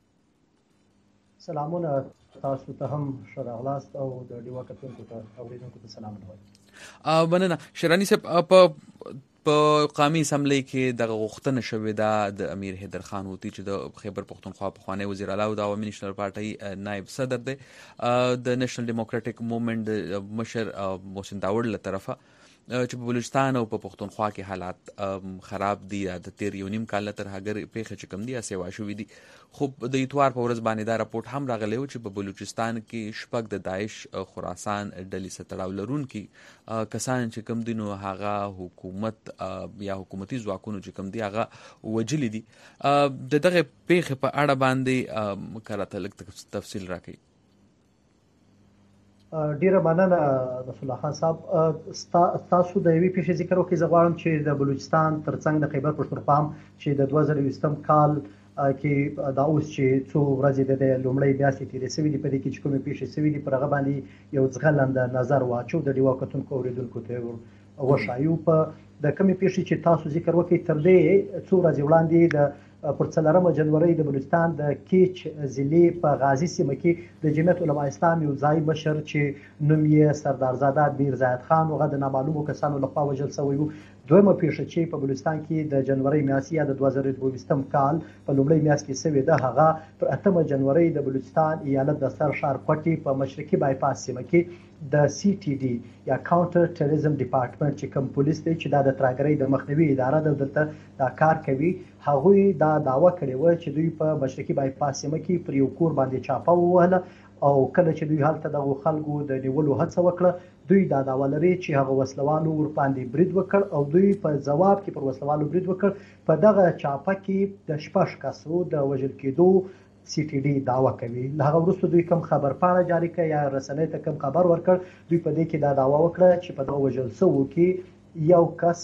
Speaker 15: سلامونه تاسو ته هم ښه راغلاست او د ډیوا کتونکو ته اوریدونکو ته سلامونه وایم.
Speaker 1: مننه شیرانی صاحب. په قومي اسمبلی کې دغه غوښتنه شوې ده د امیر حیدر خان هوتی چې د خیبر پښتونخوا پخوانی وزیر اعلی او د عوامي نېشنل پارټۍ نائب صدر دی، د نیشنل ډیموکراټک موومنټ د مشر محسن داوړ له طرفه چې په بلوچستان او په پښتونخوا کې حالات خراب دي. د تیر یو نیم کال ترهګرۍ پیښې چې کوم دي سیوا شوي دي. خو د اتوار په ورځ باندې دا راپورټ هم راغلی و چې په بلوچستان کې شپږ د داعش خراسان ډلې سره تړاو لرونکي کسان چې کوم دي نو هغه حکومت یا حکومتي ځواکونو چې کوم دي هغه وجلي دي. د دغه پیښې په اړه باندې که راته لږ تفصیل راکړئ.
Speaker 15: ډیره مننه رسول الله خان صاحب. تاسو د یوې پیښې ذکر وکړئ. زه غواړم چې د بلوچستان ترڅنګ د خیبر پښتونخوا چې د 2020 کال کې دا اوس چې څو ورځې د لومړۍ میاشتې تېرې شوې دي، په دې کې چې کومې پیښې شوې دي پر هغه باندې یو ځغلند نظر واچو د ډیوا کتونکو اوریدونکو ته وښایو. په د کومې پیښې چې تاسو ذکر وکړئ تر دې څو ورځې وړاندې د پر 4 جنوري د بلوچستان د کیچ ضلع په غازی سیمه کې د جمعیت علماء اسلام یو ځای مشر چې نوم یې سردارزاده میر زاید خان هغه د نامعلومو کسانو لخوا وژل شوی و. دویمه پیښه چې په بلوچستان کې د جنوري میاشتې یا د 2022 کال په لومړۍ میاشت کې شوې ده، هغه پر 8 جنوري د بلوچستان ایالت د سر ښار کوټې په مشرقي بایپاس سیمه کې د سی ټي ډي یا کاونټر ټیرریزم ډپارټمنټ چې کوم پولیس دی چې دا د ترهګرۍ د مخنیوي اداره ده دلته دا کار کوي، هغوی دا دعوه کړې وه چې دوی په مشرقي بایپاس سیمه کې پر یو کور باندې چاپه ووهله او کله چې دوی هلته دغو خلکو د نیولو هڅه وکړه، دوی دا دعوه لري چې هغه وسلوالو ورباندې برید وکړ او دوی په ځواب کې پر وسلوالو برید وکړ. په دغه چاپه کې د 6 کسو د وژل کېدو سی ټي ډي دعوه کوي. له هغه وروسته دوی کوم خبرپاڼه جاري کړه یا رسنۍ ته کوم خبر ورکړ، دوی په دې کې دا دعوه وکړه چې په دغه وژل شوو کې یو کس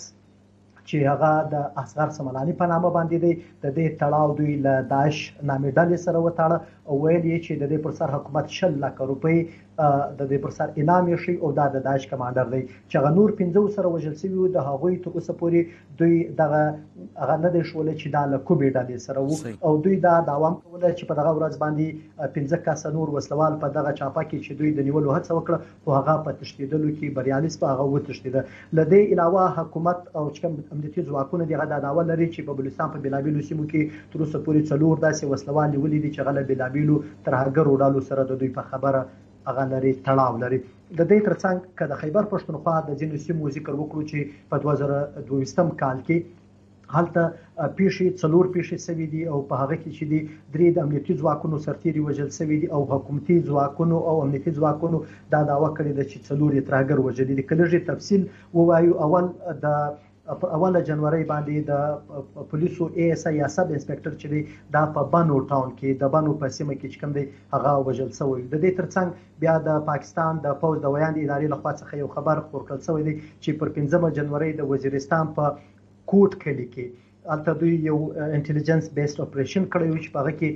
Speaker 15: چې هغه د اصغر سملانی په نامه باندې دی، د دې تړاو دوی له داعش نامې ډلې سره وتاړه او ویل یې چې د دې پر سر حکومت 60 لک روپۍ د دې پر سر انعام یې شي او دا د داعش کمانډر دی چې هغه نور 15 سره وژل شوي وو. د هغوی تر اوسه پورې دوی دغه هغه نه دی ښولی چې دا له کومې ډلې سره وو او دوی دا دعوا هم کوله چې په دغه ورځ باندې 15 کسه نور وسلوال په دغه چاپه کې چې دوی د نیولو هڅه وکړه خو هغه په تښتېدلو کې بریالي شوه، هغه وتښتېده. له دې علاوه حکومت او چې کوم امنیتي ځواکونه دي هغه دا دعوه لري چې په بلوچستان په بېلابېلو سیمو کې تر اوسه پورې 4 داسې وسلوال نیولي دي چې هغه له بېلابېلو ترهګرو ډلو سره د دوی په خبره هغه لري تړاو لري. د دې ترڅنګ که د خیبر پښتونخوا د ځینو سیمو ذکر وکړو چې په 2022 کال کې هلته پیښې 4 پیښې شوي دي او په هغه کې چې دي 3 د امنیتي ځواکونو سرتیري وژل شوي دي او حکومتي ځواکونو او امنیتي ځواکونو دا دعوه کړې ده چې 4 یې ترهګر وژلي دي. که لږ تفصیل ووایو، اول د اوله جنوري باندې د پولیسو ای اس آی یا سب انسپکټر چې دی دا په بانو ټاون کې د بانو په سیمه کې چې کوم دی هغه وژل شوی. د دې ترڅنګ بیا د پاکستان د پوځ د ویاند ادارې لخوا څخه یو خبر خپور کړل شوی دی چې پر 15 جنوري د وزیرستان په کوټ کلي کې هلته دوی یو انټيليجنس بیسډ اپریشن کړی و چې په هغه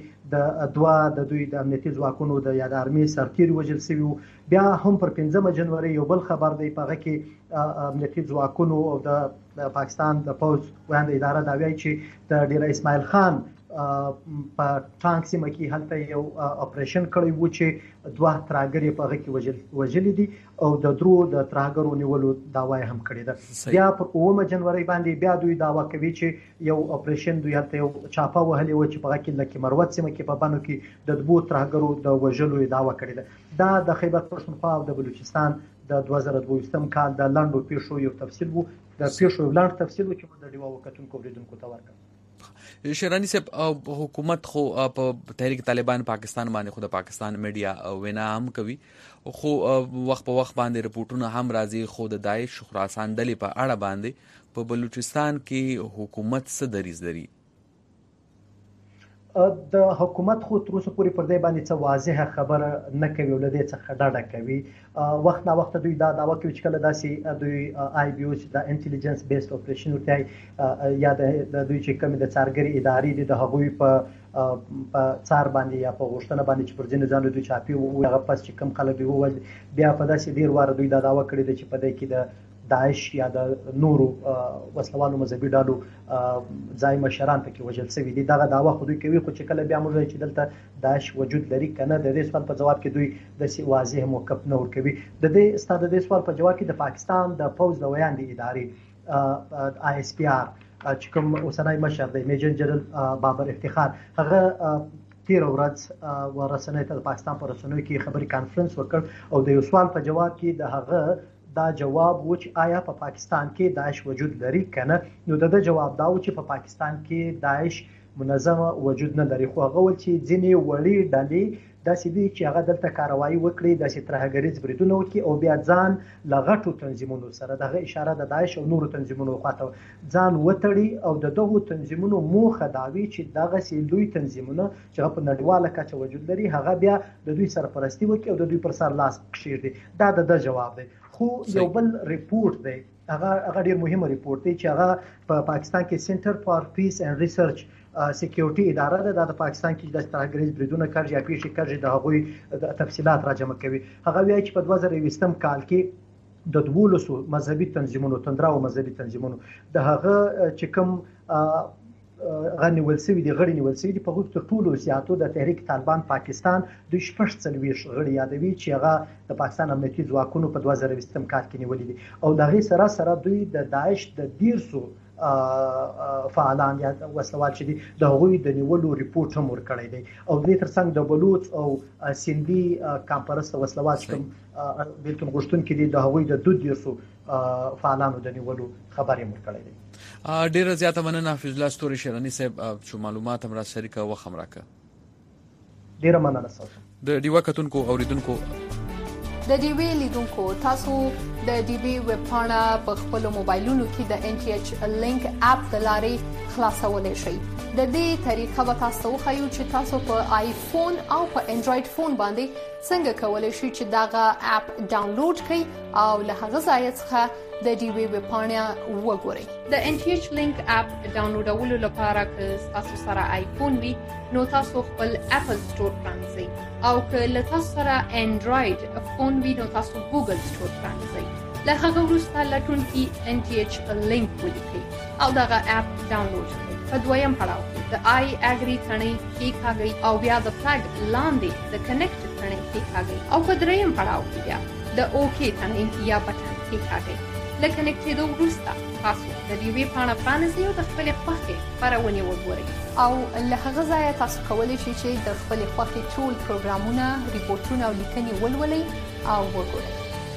Speaker 15: کې د دوی د امنیتي ځواکونو د یا د ارمي سرتیري وژل شوي وو. بیا هم پر 15 جنوري یو بل خبر دی په هغه کې امنیتي ځواکونو او د پاکستان د پوځ ویاند اداره دا وایي چې د ډیر اسماعیل خان په ټانک سیمه کې هلته یو اپریشن کړی و چې 2 ترهګر په هغه کې وژلي دي او د 3 د ترهګرو نیولو دعوا هم کړې ده. بیا پر 9 جنوري باندې بیا دوی دعوا کوي چې یو اپریشن دوی هلته یو چاپه وهلې و چې په هغه کې لکه مروت سیمه کې په بانو کې د 2 ترهګرو د وژلو دعوا کړې ده. دا د خیبر پښتونخوا او د بلوچستان د 2022 کال د لاندو پیښو یو تفصیل وو، د پیښو لاند تفصیل و چې موږ د ډیوا وکتونکو اوریدونکو ته ورکړو.
Speaker 1: شیرانی صاحب، حکومت خو په تحریک طالبان پاکستان باندې خو د پاکستان میډیا وینا هم کوي خو وخت په وخت باندې رپورټونه هم راځي خو د داعش خراسان ډلې په اړه باندې په بلوچستان کې حکومت څه دریځ لري؟
Speaker 15: د حکومت خو تر اوسه پورې پر دې باندې څه واضحه خبره نه کوي او له دې څخه ډډه کوي. وخت نا وخت دوی دا دعوه کوي چې کله داسې دوی آی بي او د انټيليجنس بیسډ اپریشن ورته یا د دوی چې کوم د څارګري ادارې دي د هغوی په څار باندې یا په غوښتنه باندې چې پر ځینو ځانو دوی چاپی او هغه پس چې کوم خلک دی وویل بیا په داسې ډیر واره دوی دا دعوه کړې ده چې په دې کې د داعش یا د نورو وسلوالو مذهبي ډلو ځای مشران پکې وژل شوي دي. دغه دعوه خو دوی کوي خو چې کله بیا موږ چې دلته داعش وجود لري که نه، د دې سوال په جواب کې دوی داسې واضح موقف نه ورکوي. د دې سوال په جواب کې د پاکستان د پوځ د ویاندې ادارې آی اس پی آر چې کوم اوسنی مشر دی میجر جنرال بابر افتخار، هغه 13 ورځ ورسنۍ ته د پاکستان په رسنیو کې خبري کانفرنس وکړ او د یو سوال په جواب کې د هغه دا جواب و چې آیا په پاکستان کې داعش وجود لري که نه، نو د جواب دا و چې په پاکستان کې داعش منظمه وجود نه لري. خو هغه ول چې ځینې وړي ډلې داسې دي چې هغه دلته کاروایی وکړي، داسې ترهګریز بریدونه وکړي او بیا ځان له غټو تنظیمونو سره، دغه اشاره د داعش او نورو تنظیمونو خواته ځان وتړي او د دغو تنظیمونو موخه دا وي چې دغسې لوی تنظیمونه چې هغه په نړیواله کچه وجود لري هغه بیا د دوی سرپرستي وکړي او د دوی پر سر لاس کښېږدي. دا د ده جواب دی. خو یو بل ریپورټ دی، هغه ډیر مهمه ریپورټ دی چې هغه په پاکستان کې سنټر فار پیس اینڈ ریسرچ سکیورټي اداره ده د پاکستان کې د ترهګریز بریدونه کړي یا پیښې کړي د هغوی تفصیلات راجمع کوي. هغه وایي چې په 2020 کال کې د 12 مذهبي تنظیمونو تندراو مذهبي تنظیمونو د هغه چې کوم غنیول سوي دي غړي نیول سوي دي په هغه تر ټولو زیاتو د تحریک طالبان پاکستان د 40 غړي یادوي چې هغه د پاکستان امنیتي ځواکونو په 2020 کال کې نیولې دي او د هغې سره دوی د داعش د 150 فعالان یا وسلوال چې دي د هغوی د نیولو ریپورټ هم ورکړی دی او دې ترڅنګ د بلوچ او سیندي کامپرس وسلوال چې کوم بیلتون غوښتونکي دي د هغوی د 200 فعالانو د نیولو خبر یې ورکړی دی.
Speaker 1: ډیره زیاته مننه حفیظ الله ستوري شیراني صاحب چې معلومات هم را شریکه و خمراکه.
Speaker 15: ډیره مننه تاسو.
Speaker 1: د ډیوه کتونکو اوریدونکو
Speaker 2: د ډیوی لیدونکو تاسو د ډیوی ویب پاڼه په خپل موبایلونو کې د ان ټي ایچ لینک اپ د لارې خلاصولای شئ. د دې طریقه به تاسو خو چې تاسو په آیفون او په انډراید فون باندې څنګه کولای شئ چې داغه اپ ډاونلوډ کړئ او له هغه ځای څخه د ډیوی ویب پاڼه وګورئ. د ان ټي ایچ لینک اپ ډاونلوډولو لپاره که تاسو سره آیفون وي نو تاسو خپل اپل سٹور پرانځئ او که له تاسو سره انډراید فون وي نو تاسو ګوګل سٹور پرانځئ. له هغه وروسته لټون کې ان ټي ایچ لینک ولیکئ او دغه اپ ډاونلوډ کړئ. په دویم پړاو کې د آی اګری ثنې کېکاږئ او بیا د فلګ لاندې د کنیکټ ثنې کېکاږئ او په دریم پړاو کې بیا د اوکې ثنې یا بټن کېکاږئ. له کنیکټېدو وروسته تاسو د ډیوی پاڼه پرانیزئ او د خپلې خوښې خپرونې وګورئ او له هغه ځایه تاسو کولی شئ چې د خپلې خوښې ټول پروګرامونه، ریپورټونه او لیکنې ولولئ او وګورئ.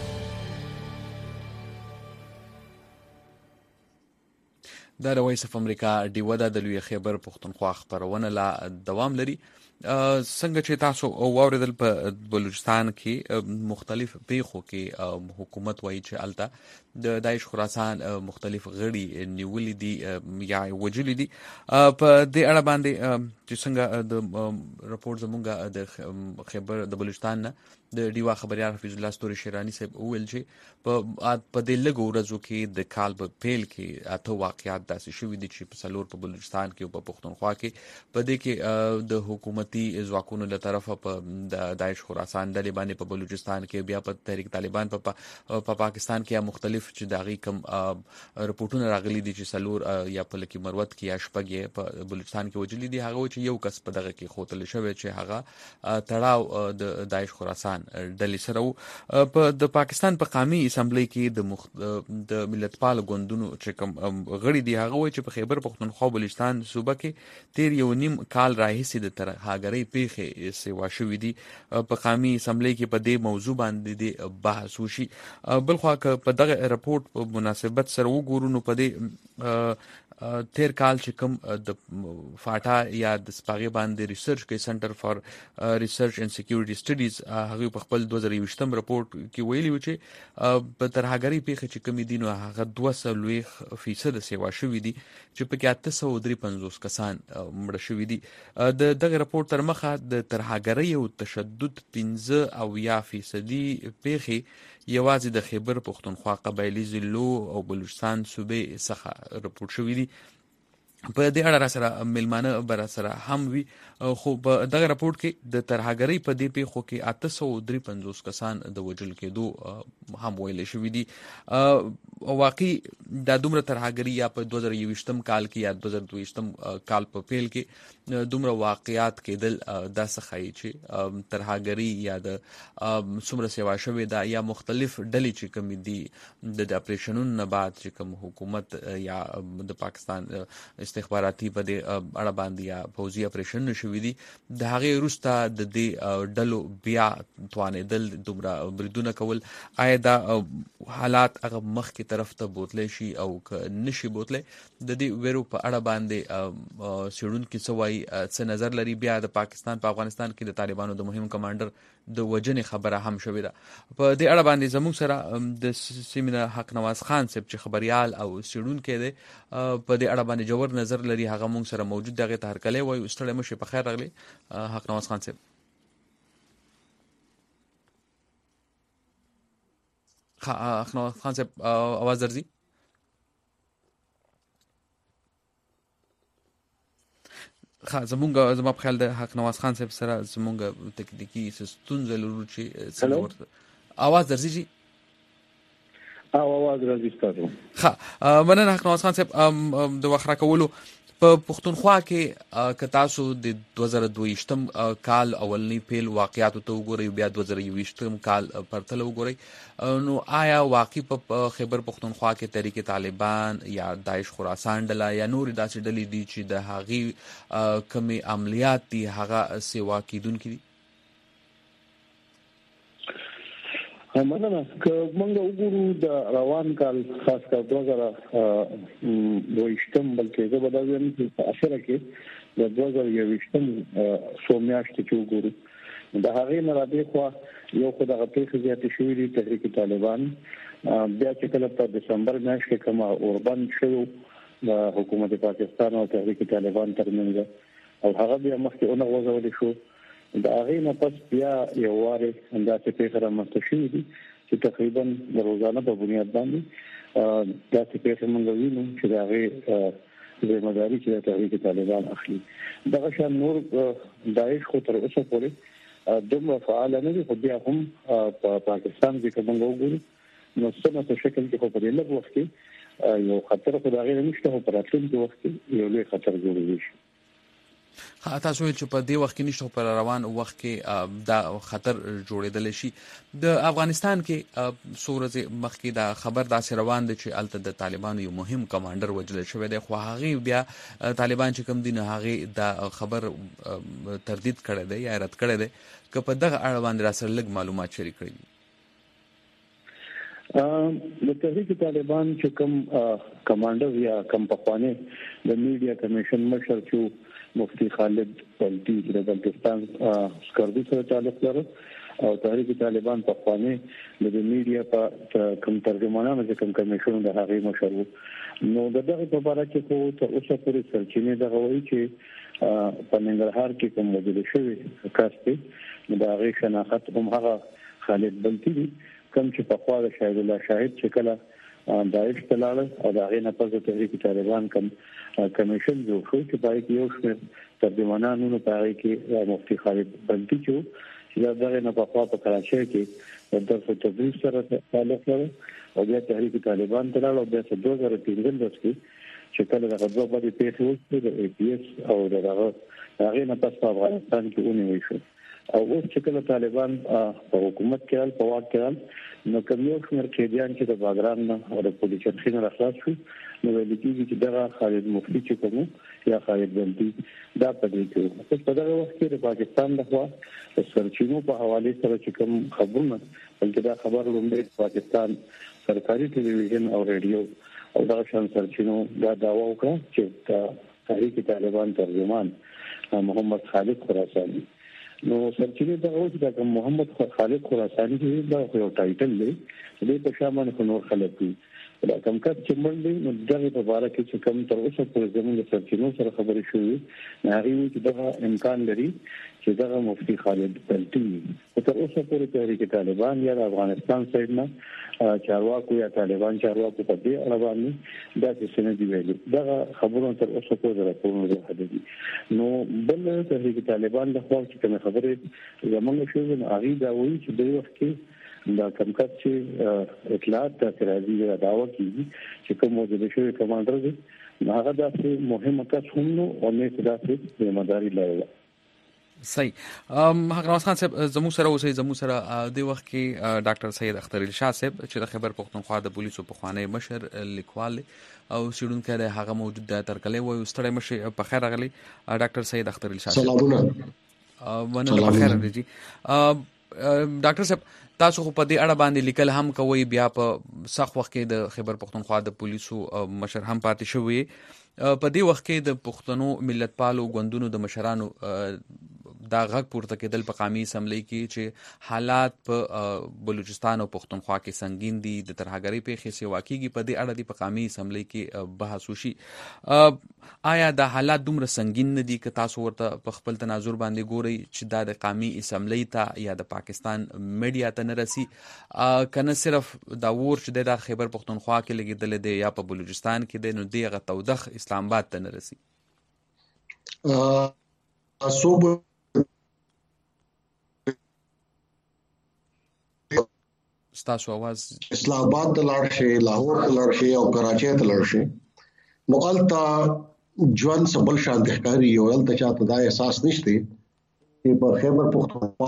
Speaker 1: دا د وایس اف امریکا ډیوه ده د لوی خیبر پښتونخوا خبرونه لا دوام لري. څنګه چې تاسو واوریدل په بلوچستان کې مختلف پیښو کې حکومت وایي چې الته د داعش خراسان مختلف غړي نیولې دي یا وجلې دي. په دې اړه باندې چې څنګه د راپور زمونږ د خیبر د بلوچستان نه د ډیوا خبريال حفیظ الله ستوري شیرانی صاحب ویل چې په دې لږو ورځو کې د کال په پیل کې اته واقعیات داسې شوي دي چې په څلور په بلوچستان کې او په پښتونخوا کې په دې کې د حکومتي ځواکونو له طرفه په د داعش خراسان ډلې باندې په بلوچستان کې بیا په تحریک طالبان په پاکستان کې مختلف چې داغي کم رپورټونه راغلي دي چې څلور یا په لکی مروت کې یا شپږ په بلوچستان کې وجلي دي. هغه چې یو کس په دغه کې خوتل شوی چې هغه تړاو د داعش خراسان ډلې سره په د پاکستان په قومي اسمبلی کې د ملتپال ګوندونو چې کوم غړي دي هغه وایي چې په خیبر پښتونخوا بلوچستان صوبه کې 13.5 کال راهیسې د ترهګرۍ پیښې سیوا شوې دي. په قومي اسمبلی کې په دې موضوع باندې بحث وشي. بلخوا که په دغه رپورټ په مناسبت سره وګورو نو په دې تیر کال چې کوم د فاټا یا د سپاغي باندې ریسرچ کې سنټر فار ریسرچ اینڈ سکیورټي سټډیز هغه په خپل 2020 رپورټ کې ویلي و چې په ترهګرۍ پیښه چې کوم دي نو هغه 200% سیوا شوې دي چې په کې 853 کسان مړه شوې دي. د دغه رپورټ تر مخه د ترهګرۍ او تشدد 15% پیښې یوازې د خیبر پښتونخوا قبایلی ضلعو او بلوچستان صوبې څخه رپورټ شوې دي. په دې اړه سره ملمانه بر سره هم وی خو په دغه رپورټ کې د ترهګرۍ په دې پیښو کې 853 کسان د وجل کېدو هم ویل شوې دي. واقعي د دومره ترهګرۍ یا په 2020 کال کې یا 2022 کال په پیل کې دومره واقعیات کېدل د څخه چې ترهګرۍ یا د څومره سیوا شوې ده یا مختلف ډلې چې کوم دي د اپریشنونو نه بعد چې کوم حکومت یا د پاکستان استخباراتي په دې اړه باندې یا پوځي اپریشن شوې دي د هغه وروسته د دې ډلو بیا توانېدل دومره بریدونه کول آیا دا حالات هغه مخ کی طرف ته بوتلی شي او نشي بوتلی د دې ویرو په اړه باندې سیړون کې سوای څه نظر لري بیا د پاکستان په افغانستان کې د طالبانو د مهم کمانډر د وجنې خبره هم شوې ده په دې اړه باندې زموږ سره د سیمینه حق نواز خان صاحب چې خبريال او سیړون کې دی په دې اړه باندې جوړ نظر لري هغه موږ سره موجود دغه ته هرکلی وای استړی مشه په خیر راغلی حق نواز خان صاحب حق نواز خان صاحب आवाज درځي زما په خیال د حق نواز خان صاحب سره زمونږ تکنیکی ستونزه لرو چې څلور आवाज درځي
Speaker 16: आवाज راځي ستاسو
Speaker 1: مننه حق نواز خان صاحب د وخت راکولو په پښتونخوا کې کتاسو د 2022م کال اولنی پیل واقعیات ته وګورئ بیا 2021م کال پرتل وګورئ نو آیا واقعي په خیبر پښتونخوا کې تحریک طالبان یا داعش خراسان ډله یا نور داسې ډلې دي چې د هغې کمی عملیات دي هغه سیوا کیدونکي دي
Speaker 16: مننه که موږ وګورو د روان کال خاص کر 2022م بلکې زه به دا وایم چې په اخره کې د 2021م سومیاشت کې وګورو د هغې نه را دې خوا یو خو دغه پیښې زیاتې شوې دي تحریک طالبان بیا چې کله په دسمبر میاشت کې کومه اوربند شو د حکومت پاکستان او تحریک طالبان ترمنځ او هغه بیا مخکې ونغځول شو د هغه نه پس بیا یو واره اندازې پیښه رامنځته شوې دي چې تقریبا د روزانه په بنیاد باندې داسې پیښې موږ وینو چې د هغه ذمہ داری چې تحریک طالبان اخلي دغه شان نور داعش خو تر اوسه پورې دومره فعال نه دي خو بیا هم په پاکستان کې کوم وګورو نو څنګه شکل کې خو په دې لږ وخت کې یو خطر خو د هغه نشته خو پر راتلونکي وخت کې یو لوی خطر جوړوي
Speaker 1: تاسو چې په دې وخت کې نشته پر روان وخت کې دا خطر جوړېدل شي د افغانستان کې سورزه مخکې دا خبر داسې روان دي چې الته د طالبانو یو مهم کمانډر وجل شوی دی خو هغه بیا طالبان چې کوم دي نه هغه دا خبر تردید کړی دی یا رد کړی دی که په دغه اړه باندې را سره لږ معلومات شریک کړئ
Speaker 16: د تحریک طالبان چې کوم کمانډر یا کوم پخوانی د میډیا کمیشن مشر چې مفتی خالد بلتی د بلوچستان سکردو سره تعلق لري او تحریک طالبان پخوانی د میډیا په کوم ترجمانانو چې کوم کمیشن د هغه مشر نو دغه په اړه کې خو تر اوسه پورې سرچینې دغه وایي چې په ننګرهار کې کوم وجود شوی کاسته د هغه شناخت هم هغه خالد بلتی کوم چې په خوا د شاهد الله شاهد چې کله داعش تلاله او د هغه نه پس تحریک طالبان کوم کمیشن جوړ شو چې پای کې یو شمېر ترجمانانو په هغه کې مفتی خالد بلتی چې دغه نه په خوا په کراچۍ کې د درس تدریس سره تعلق لري او بیا تحریک طالبان تلاله او بیا 2015 کې چې کله دغه دوه باندې پیښې وشوه د ای پی ایس او دغه نه پس په افغانستان کې ونیول شو او اوس چې کله طالبان په حکومت کې حل په واک کې حل نو کوم یو څومره کېدیان چې د باګرام نه او د پولیسو څخه راخلاص شو نو ویل کېږي چې دغه خالد مفتی چې کوم یا خالد بلتی دا پدې کې په دغه وخت کې د پاکستان لخوا د سرچینو په حواله سره چې کوم خبرونه بلکې دا خبر لومړی پاکستان سرکاري ټلویزیون او رادیو او دغه شان سرچینو دا داوا وکړه چې تحریک طالبان ترجمان محمد خالد خراسانی نو سرچینه دا اوس د محمد خالد خراسانی چې دا یو ټایټل دی د په شامل نور خلک دي دا کوم کس چې منډي نو دغه په اړه کې کوم تر اوسه پورې زموږ سرچینو سره خبرې شوې نه هغه چې دا امکان لري چې دا مفتی خالد بلتی تر اوسه پورې تحریک طالبان یا افغانستان سایډ نه چارواکو یا طالبان چارواکو په دې اړه باندې دا څه نه دی ویلي دا خبرونه تر اوسه پورې راپورونه راځي نو بل تحریک طالبان د خپل چې کوم خبرې زموږ شوې نه هغه دا وایي چې د وخت کې دا کوم کس چې اطلاعات ته راځي دا داوا کوي چې کوم موجود شوی کمانډر دی هغه د مهمه کس هم نو او نه داسې ذمہ داری لري.
Speaker 1: خا تاسو چې په دې وخت کې نشته پر روان وخت کې دا خبر صحیح. حق نواز خان صاحب زموږ سره اوسئ. زموږ سره د وخت کې ډاکټر سید اختر شاه صاحب چې د خیبر پښتونخوا د پولیسو پخوانی مشر لیکوال او څېړونکی دی هغه موجود دی. ترکلی وایو ستړی مشي په خیر راغلی ډاکټر سید اختر شاه صاحب.
Speaker 17: سلامونه.
Speaker 1: مننه په خیر راځي. ډاکټر صاحب تاسو خو په دې اړه باندې لیکل هم کوئ، بیا په سخت وخت کې د خیبر پښتونخوا د پولیسو مشر هم پاتې شوی. په دې وخت کې د پښتنو ملتپالو ګوندونو د مشرانو دا غږ پورته کېدل په قومي اسمبلی کې چې حالات په بلوچستان او پښتونخوا کې سنگین دي، د ترهګرۍ پیښې سیوا کېږي. په دې اړه د په قومي اسمبلی کې بحث وشي. آیا دا حالات دومره سنگین نه دي که تاسو ورته په خپل تناظر باندې ګورئ چې دا د قومي اسمبلی ته یا د پاکستان میډیا ته نه رسي، که نه صرف دا ور چې د خیبر پښتونخوا کې لګېدلی دی یا په بلوچستان کې دی، نو دې هغه تودخ اسلام آباد ته نه رسي؟ ستاسو आवाज
Speaker 17: اسلام آباد ته لاړ شي، لاهور ته لاړ شي او کراچۍ ته لاړ شي، نو الته ژوند سبل شان ښکاري او الته چاته دا احساس نشته چې په خیبر پښتونخوا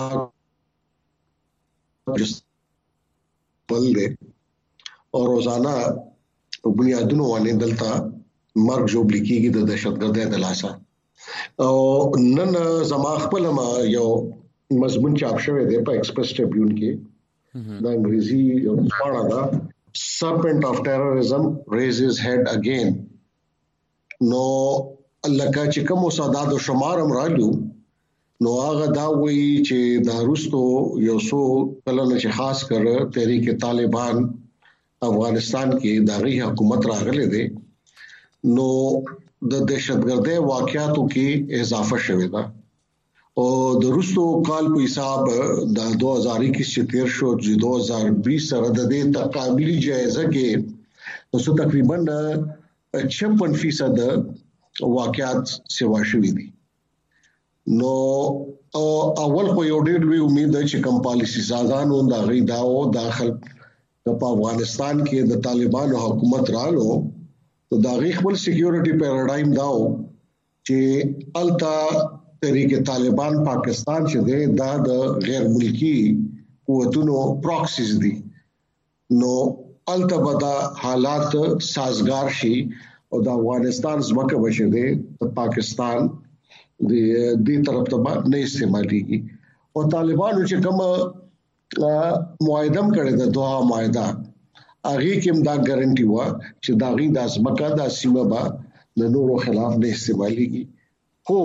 Speaker 17: بل دی او روزانه بنیادونو باندې دلته مرګ جوړ کیږي د دهشتګردۍ د لاسه. او نن زما خپل ما یو مضمون چاپ شوی دی په ایکسپریس ټریبیون کې، دا انګریزي پاڼه ده، serpent of terrorism raises head again. نو لکه چې کوم سادات او شمارم رالو، نو هغه دا وایي چې دا روستو یو څو کلونه چې خاص کر تحریک طالبان افغانستان کې دغه حکومت راغله دي، نو د دهشتګردۍ واقعاتو کې اضافه شوه دا. او د روسو کال په حساب د 2021 چې تیر شو چې 2020 سره د دې تقابلی جایزه کې نو تقریبا 56% واقعات سیوا شوي دي. نو اول خو یو ډېر لوی امید ده چې کوم پالیسي سازانو دا غي داو داخل په افغانستان کې د طالبانو حکومت رالو، نو دا غي خپل سکیورټي پیراډایم داو چې التا تحریک طالبان پاکستان چې دا د غیر ملکی قوتونو پراکسیز دي، نو التبدا حالات سازگار شي او د افغانستان زمکه بشه دي د پاکستان د دې طرف ته نه استعماليږي. او طالبانو چې کوم معاهده کړی د دوه معاهده هغه کې دا ګارانټي و چې دا غي د زمکه د سیمه با د نورو خلاف نه استعماليږي. خو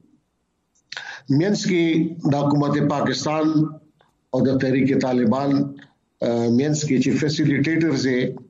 Speaker 17: مینس کې د حکومت پاکستان او د تحریک طالبان مینس کې چې فیسیلیټیټرز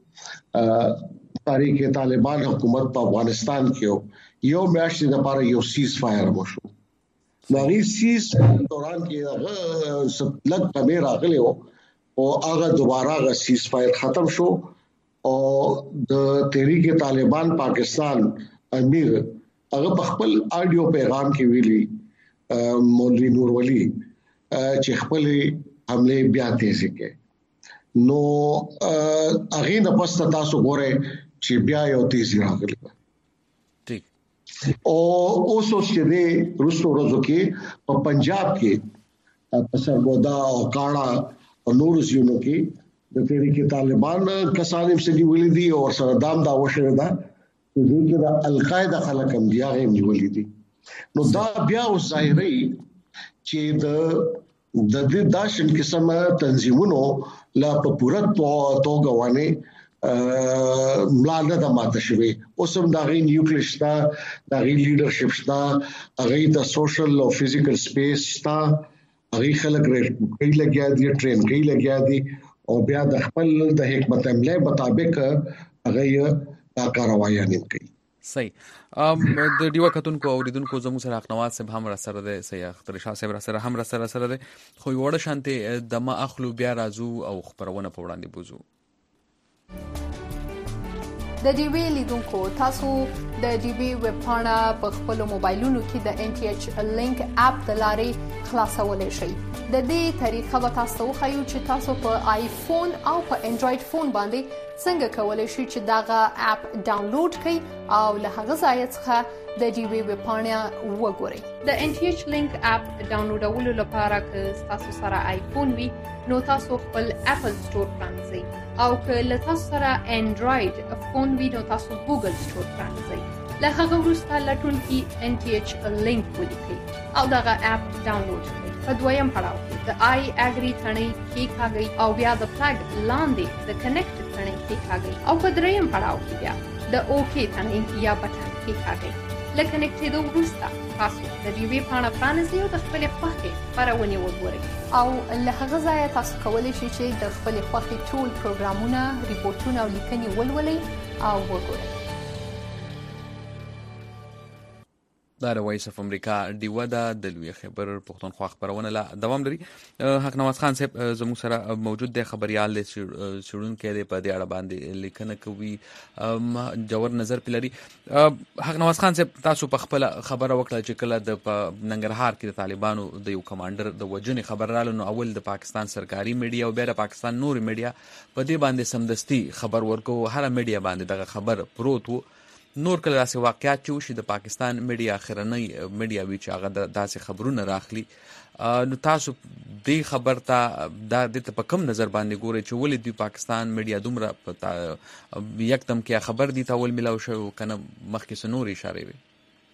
Speaker 17: تحریک طالبان حکومت په افغانستان کې یو میاشتې لپاره یو سیز فایر وشو. نغی سیز دوران کې هغه لږ کمې راغلی او هغه دوباره هغه سیز فایر ختم شو او د تحریک طالبان پاکستان امیر هغه په خپل آډیو پیغام کې ویلي مولوی نور ولی چې خپل حمله بیا تیزی کې، نو هغه نه پس تاسو ګوره چې بیا یو تیزی راغلی. او اوس چې د روسو ورځو کې په پنجاب کې په سرګودا او کاڼا او نور ځینو کې د تحریک طالبان کسان هم سړي ولې دي او سره دام دا وشره ده چې د القاعده خلک هم دی هغه نیولې دي. نو دا بیا ظاهري چې د دې داشن قسمه تنظیمونو لا په پوره توګه وانه ملاله د ماته شوی. اوس هم دا غي نیوکلیس تا دا غي لیډرشپ تا هغه د سوشل او فزیکل سپیس تا هغه خلک کوي لګیا دي ټرین کوي لګیا دي او بیا د خپل د حکمت عمله مطابق هغه دا کاروایی نه کوي.
Speaker 1: صحیح. د دیو کتونکو اوریدونکو زموږ سره اخنواز صاحب هم را سره ده، سید اختر شاه صاحب را سره هم را سره ده، خو وړه شانته دمه اخلو بیا رازو او خبرونه په وړاندې بوزو.
Speaker 2: د ډي وی لیدونکو تاسو د ډي وی ویب پاڼه په خپل موبایلونو کې د ان ټي ایچ لینک اپ د لارې خلاصولی شئ. د دې طریقه به تاسو ته وښیو چې تاسو په آیفون او په انډراید فون باندې څنګه کولی شئ چې دغه اپ ډاونلوډ کړئ او له هغه ځای څخه د ډي وی ویب پاڼه وګورئ. د ان ټي ایچ لینک اپ ډاونلوډولو لپاره که تاسو سره آیفون وي نو تاسو خپل اپل سٹور پرانځئ او که له تاسو سره انډراید فون وي نو تاسو ګوګل سٹور پرانځئ. له هغه وروسته لټونکي ان ټي ایچ لینک ولیکئ او دغه اپ ډاونلوډ کړئ. په دویم پړاو کې د آی اګری تڼۍ کېکاږئ او بیا د پلګ لاندې د کنیکټ تڼۍ کېکاږئ او په دریم پړاو کې بیا د اوکې تڼۍ یا بټن کېکاږئ. له کنیکټېدو وروسته تاسو د ډي وی پاڼه پرانیزئ او د خپلې خوښې خپرونې وګورئ او له هغه ځایه تاسو کولی شئ چې د خپلې خوښې ټول پروګرامونه، ریپورټونه او لیکنې ولولئ او وګورئ.
Speaker 1: دا د وایس اف امریکا ډیوه ده د لوی خبر پښتونخوا خبرونه لا دوام لري. حق نواز خان صاحب زموږ سره موجود دی، خبريال دی، شړونکو دی، په دې اړه باندې لیکنه کوي، جوړ نظر پلري. حق نواز خان صاحب تاسو په خپل خبره وکړه چې کله د ننګرهار کې د طالبانو د یو کمانډر د وجنې خبر رااله نو اول د پاکستان سرکاري میډیا او بیا د پاکستان نوري میډیا په دې باندې سمدستي خبر ورکو، هر میډیا باندې دغه خبر پروت وو. نور کله داسې واقعیات چې وشي د پاکستان میډیا اخرنۍ میډیا وی چې هغه داسې خبرونه راخلي، نو تاسو دې خبر ته د په کم نظر باندې ګورئ چې ولې دوی پاکستان میډیا دومره یکدم کې خبر دي ته ول ملاو شو کنه مخکې سنوري اشاره وي؟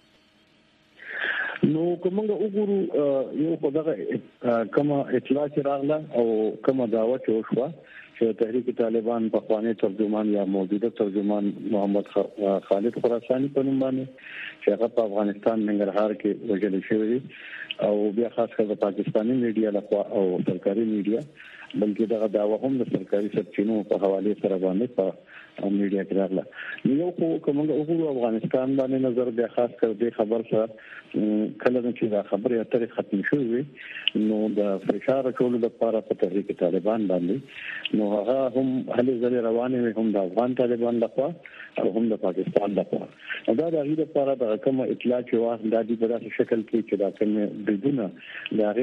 Speaker 16: نو کومه وګورو یو په دغه کومه اطلاع چې راغله او کومه دعوه چې وشوه چې تحریک طالبان په خواني ترجمان یا موجوده ترجمان محمد خالد خراساني په نوم باندې چې هغه په افغانستان ننګرهار کې وژل شوی او بیا خاص کر د پاکستاني میډیا لخوا او سرکاري میډیا بلکې دغه دعوه هم د سرکاري سرچینو په حواله سره باندې په میډیا کې راغله. نو خو کومه وګورو افغانستان باندې نظر بیا خاص کر دې خبر سره کله چې دا خبره اترې ختم شوې نو د فشار ټولو لپاره په تحریک طالبان باندې نو هغه هم هلي ځلې روانې هم د افغان طالبان لخوا او هم د پاکستان لخوا. دا د غیر لپاره د کوم اطلاع چې واه د دې په داسې شکل کې چې دا کوم بدونه دا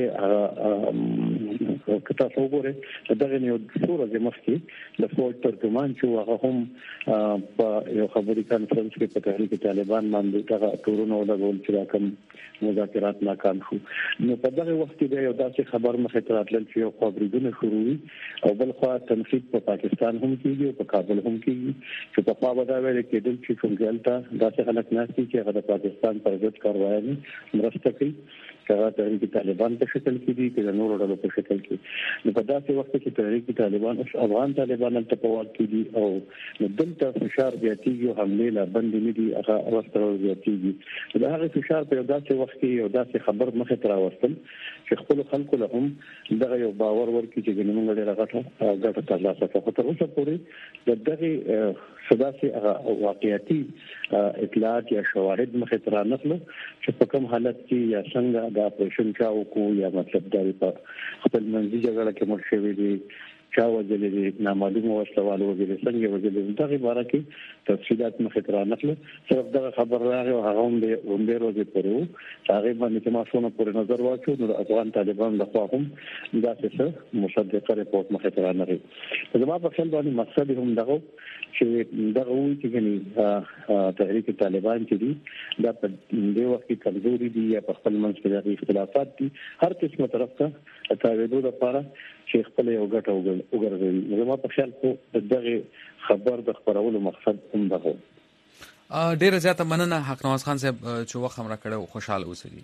Speaker 16: هغه کته وګوره دغه یو صورت د مخکې د فوج ترجمان چې هغه هم په یو خبري کانفرنس کې په تحریک طالبان باندې هغه تورونه ولګول چې کوم مذاکرات ناکام شو. نو په دغه وخت کې یو داسې خبر مخې ته راتلل چې یو خبرونه شروعي او بل خو تنقید په پاکستان هم کیږي او په کابل هم کیږي چې په خوا به ویل کېدل چې څنګه داسې خلک ناشتي چې هغه د پاکستان پر ضد کاروایي مرسته کوي هغه تحریک طالبان په شکل کې دي چې د نورو ډلو په شکل کې. نو په داسې وخت کې تحریک طالبان او افغان طالبان ته په واک کې دي او دلته فشار زیاتېږي او حمله لا بند نه دي هغه ورسره زیاتېږي. دا هغه فشار په داسې وخت کې یو داسې خبر مخې ته راوستل چې خپل خلکو له هم دغه یو باور ورکړي چې ګنې موږ ډېر غټه ترلاسه کړو. تر اوسه پورې دغه صداسي واقعيتي اطلاعات یا شواهد مخې ته رانغلو چې په کوم حالت کې یا څنګه د اپریشن چاو کو یا مطلب دا په خپل منځي جګړه کې مړ شوی دي چا وجلې دي نامعلومه وسلوال وجلې څنګه وجلې دغه باره کې تفصيلات مخې ته رانغلو. صرف دغه خبر راغی او هغه هم د ورځې پرو هغه باندې چې ما څونه پورې نظر واچو نو افغان طالبان د خوا هم دا څه مصدقه ریپورت مخې ته رانغی. زما په خیال باندې مقصد هم دغه چې دغه وایي چې ګنې تحریک طالبان چې دي دا په دې وخت کې کمزوري دي یا په خپل منځ کې د اختلافات دي هر قسمه طرف ته تاویدو لپاره چې خپل یو ګټه وګرځوي. زما په خیال خو دغه خبر د خبرولو مقصد هم دغه.
Speaker 1: ډیره زیاته مننه حق نواز خان صاحب چې وخت هم راکړو، خوشاله اوسئ.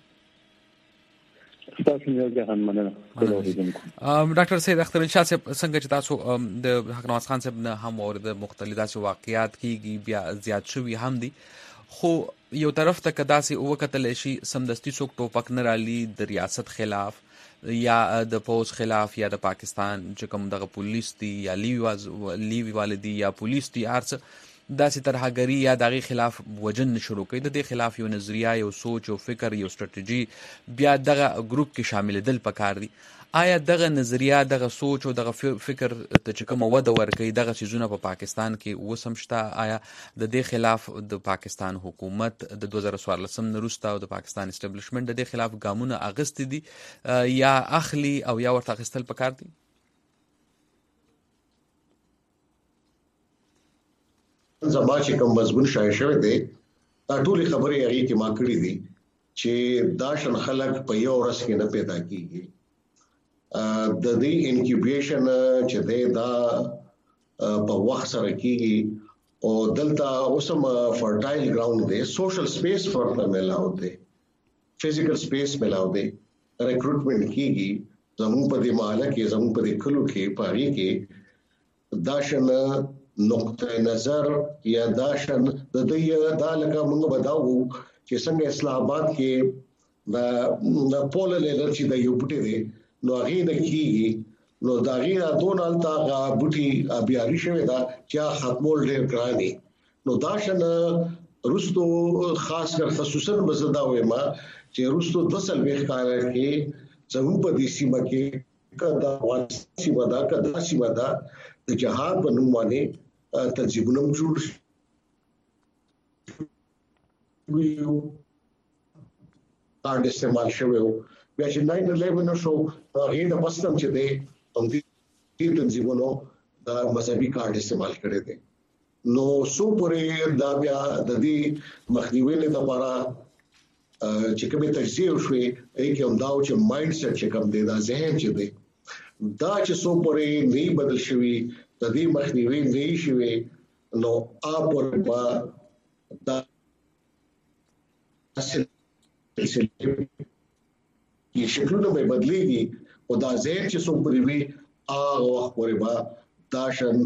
Speaker 16: تاسو یو ځان مننه.
Speaker 1: ډاکټر سید اختر شاه صاحب څنګه چې تاسو د حق نواز خان صاحب نه هم اورید مختلفه واقعیات کیږي بیا زیات شوی هم دي، خو یو طرف ته کداسي وکتل شي سمدستي څوک ټوپک نه رالي د ریاست خلاف یا د پوز خلاف یا د پاکستان چې کوم دغه پولیس دي یا لیوی والدي یا پولیس دي ارڅ داسې ترهګري یا دغه خلاف وجن شروع کړي. د دې خلاف یو نظریه، یو سوچ، یو فکر، یو ستراتیژي بیا دغه ګروپ کې شامل دل پکار دي. آیا دغه نظریه، دغه سوچ او دغه فکر ته چې کوم وده ورکړي دغه چیزونه په پاکستان کې وسم شته؟ آیا د دې خلاف د پاکستان حکومت د 2014 نه وروسته او د پاکستان اسټابلیشمنت د دې خلاف ګامونه اخیستي دي یا اخلي او یا ورته اخیستل پکار دي؟
Speaker 17: زما چې کوم مضمون شایع شوی دی دا ټول خبرې هغه کې ما کړې دي چې دا شن خلک په یو ورځ کې نه پیدا کیږي. د دې انکیوبیشن چې دا په وخت سره کیږي او دلته اوسم فرټایل ګراوند دی، سوشل سپیس ورته ملاو دی، فزیکل سپیس ملاو دی، ریکروټمنټ کیږي زموږ په دې محله کې، زموږ په دې کلو کې، پاري کې دا شن نقطه نظر یا دا شن د دې دا لکه موږ بداو چې څنګه اسلام آباد کې د پول لیدل چې د یو بوټي دی نو هغه د کیږي نو دا غیر دونالتا غا بوټي بیاري شوی دا چې ختمول ډیر ګراني. نو دا شن روستو خاص کر خصوصا بزدا وې ما چې روستو 2 وخت کې زموږ په دې سیمه کې کدا واسي ودا کدا سی ودا د جهاد په نوم باندې تنظیمونه جوړ ویو کارد استعمال شوی وو. بیا چې 9/11 شو هغه د پستم چې دی هم دې تنظیمونو د مذهبي کارد استعمال کړی دی. نو سو پورې دا بیا د دې مخنیوي لپاره چې کومه تجزیه وشوي کې هم دا چې مایند سیټ چې کوم دی دا ذهن چې دی دا چې سو پورې نه بدل شوی د دې مخنیوي نه شوی نو اپور با دا یہ شکلونه به بدلیږي او دا ځای چې څو پرې وي هغه وخت پورې به دا شان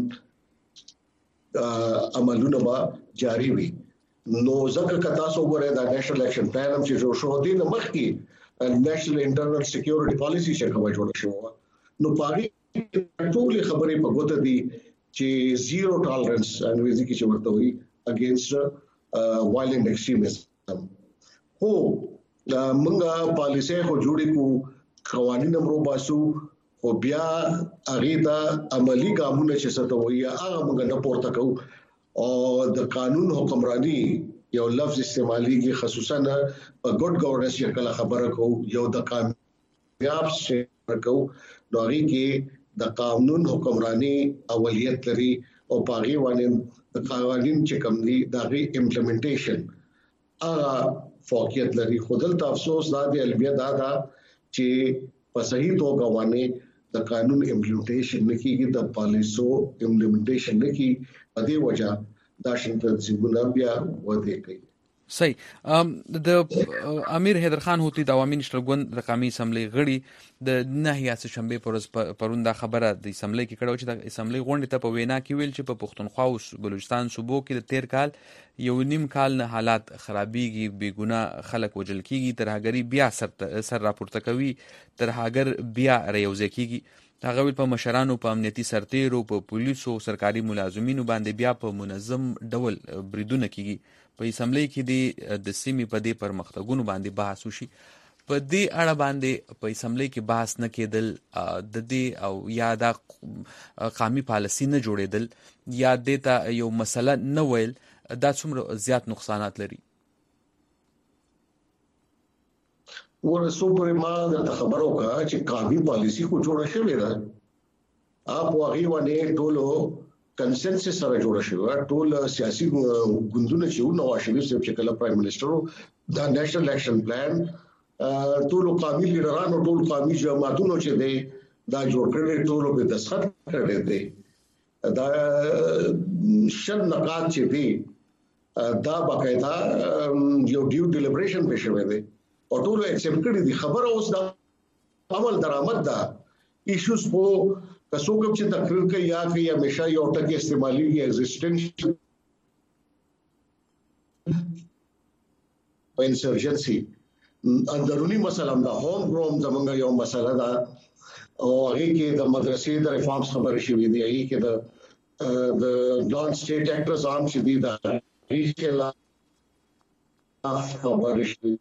Speaker 17: عملونه به جاری وي. نو ځکه که تاسو وګورئ دا نېشنل اکشن پلان هم چې جوړ شو دی نو مخکې نېشنل انټرنل سکیورټي پالیسی چې کومه جوړه شو نو پاري ټول خبرې په ګوته دي چې زیرو ټالرنس انګریزي کې چې ورته وي اگینست وایلنت ایکستریمزم. هو منګه پالیسي خو جوړې کو قوانين امرو باسو او بیا هغه دا عملی ګامونه چې څه ته وایي هغه موږ نه پورته کوو او د قانون حکمرانی یو لفظ استعماليږي خصوصا په ګډ ګورننس کې کله خبره کوو یو د کامیاب شي کوو نو هغه کې د قانون حکمرانی اولیت لري او پاغي باندې د قوانين چې کوم دي دغه امپلیمنټیشن هغه فوقیت لري. خودل افسوس دا دی البته دا چې په صحیح توګه باندې د قانون امپلیمنټیشن نکېږي، د پالیسو امپلیمنټیشن نکېږي، په دې وجه دا شنت زګونه بیا وده کوي.
Speaker 1: صحیح. د امیر حیدر خان هوتی د عوامي نشر ګوند د قومي اسمبلی غړي د نهي شنبه پرون دا خبره د اسمبلی کې کړو چې د اسمبلی غونډه ته په وینا کې ویل چې په پښتونخوا او بلوچستان صوبو کې د 13 کال یو نیم کال نه حالات خرابيږي، بیګونه خلک وجل کیږي، ترهګری بیا سر راپورته کوي، ترهګر بیا ریوځي کیږي. هغه په مشرانو، په امنیتي سرتیرو، په پولیسو، سرکاري ملازمینو باندې بیا په منظم ډول بریدونه کیږي. په اسمبلی کې د سیمې په دې پرمختګونو باندې بحث وشي. په دې اړه باندې په اسمبلی کې بحث نه کېدل د دې او یا د قومي پالیسي نه جوړېدل یا د ته یو مسله نه ویل دا څومره زیات نقصانات لري؟
Speaker 17: ورسو پرې ما د خبرو کا چې قومي پالیسي کو جوړه شوې ده اپ واغي باندې ټولو کنسنسس سره جوړ شو. ټول سیاسي ګوندونه چې نواز شریف صاحب چې کله پرایم منسٹر دا نېشنل اکشن پلان ټول قومي لیډرانو ټول قومي جماعتونو چې دی دا جوړ کړل ټول په دستخط کړل دي. دا شل نقاط چې دی دا باقاعده یو ډیو ډیلیبریشن به شوی دی او ټول ایکسپټ کړی دي. خبره اوس دا عمل درآمد دا ایشوز په کڅو کوم چې تقریر کوي یا کوي همیشه یو ټکی استعمالي ایگزیسټنشل انسرجنسي اندرونی مسله دا هوم ګروم زمونږ یو مسله ده او هغه کې د مدرسې د ریفارمز خبرې شوې دي، هغه کې د د نان سټیټ اکټرز عام شدید ریښه خبرې شوې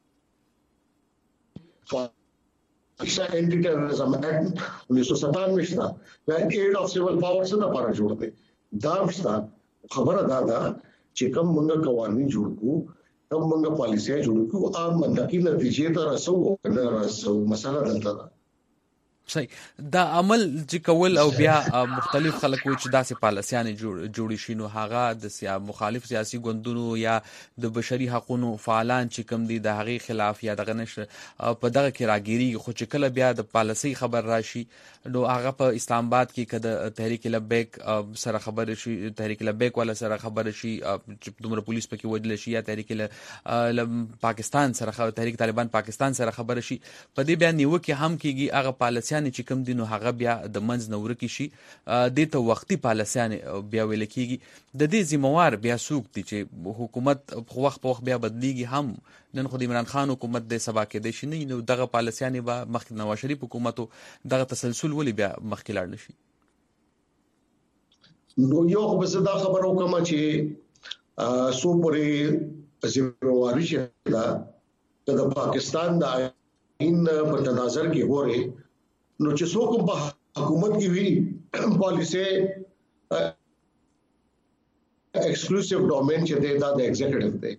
Speaker 17: فاکسا اینټی ټیرریزم ایکټ 1997 شته دا ایډ اف سیول پاورز نه لپاره جوړ دی دا خبره دا چې کوم موږ قوانين جوړ کوو کوم موږ پالیسي جوړ کوو عام منطقي نتیجې ته رسو مسله دلته ده
Speaker 1: صحیح دا عمل چې کول او بیا مختلف خلک وي چې داسې پالیسیانې جوړې شي نو هغه د مخالف سیاسي ګوندونو یا د بشري حقوقو فعالان چې کوم دي د هغې خلاف یا دغه نشر په دغه کې راګیریږي خو چې کله بیا د پالیسۍ خبر راشي نو هغه په اسلام آباد کې که د تحریک لبیک سره خبرې شي تحریک لبیک والا سره خبرې شي چې دومره پولیس پکې وجل شي یا تحریک پاکستان سره تحریک طالبان پاکستان سره خبرې شي په دې بیا نیوکې هم کېږي هغه پالیسي چې کوم دي نو هغه بیا د منځ نه ورکې شي دې ته وختي پالیسیانې بیا ویل کېږي د دې ذمہوار بیا څوک دي چې حکومت وخت په وخت بیا بدلیږي هم نن خو د عمران خان حکومت د سبا کې دی شي نه نو دغه پالیسیانې به مخکې نواز شریف حکومت دغه تسلسل ولې بیا مخکې لاړ نشي
Speaker 17: نو یو خو زه دا خبره وکم چې سو پورې ذمہواری چې دا د پاکستان د آئین په تناظر کې هوري نو چې څوک په حکومت کې وی پالیسي ایکسکلوسیو ډومین چې دا د ایگزیکټیو دی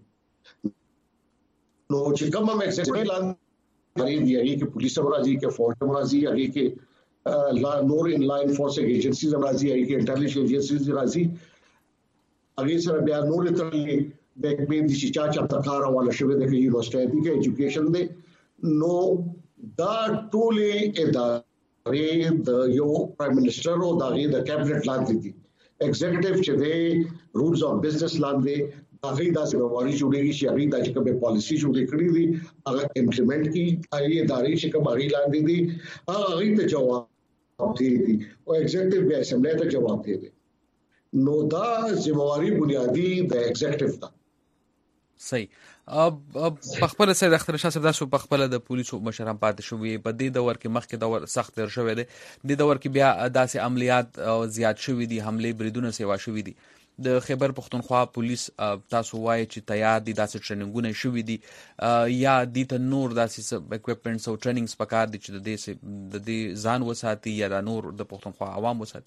Speaker 17: نو چې کوم ایگزیکټیو لاندې دی هغه کې پولیس راځي کې فورس راځي هغه کې نور ان لاین فورس ایجنسیز راځي هغه کې انټيليجنس ایجنسیز راځي هغه سره بیا نور ترلې د بین دي چې چا تکار والا شوی د یونیورسيټي کې ایجوکیشن دی نو دا ټولې ادارې د یو پرایم منسٹر او د کابینټ لاندې دي ایگزیکټیو چې دی رولز اف بزنس لاندې هغه د ذمہواری جوړیږي چې هغه د کومه پالیسی جوړې کړې دي هغه امپلیمنٹ کی هغه ادارې چې کومه هغه لاندې دي هغه ته جواب دی او ایگزیکټیو به اسمبلی ته جواب دی نو دا ذمہواری بنیادی د ایگزیکټیو ده
Speaker 1: صحیح په خپل سره اختر شاه صاحب تاسو په خپل د پولیسو مشران پاتې شوې په دې دور کې مخکې دور سخت تر شوې دي د دور کې بیا داسې عملیات زیات شوې دي حمله بریدونه سیوا شوې دي د خیبر پختونخوا پولیس تاسو وایي چې تیار دي داسې ټریننګونه شوې دي یا د نور داسې اکوپمنټس او ټریننګز پکار دي چې د دې ځان وساتي یا د نور د پختونخوا عوام وساتي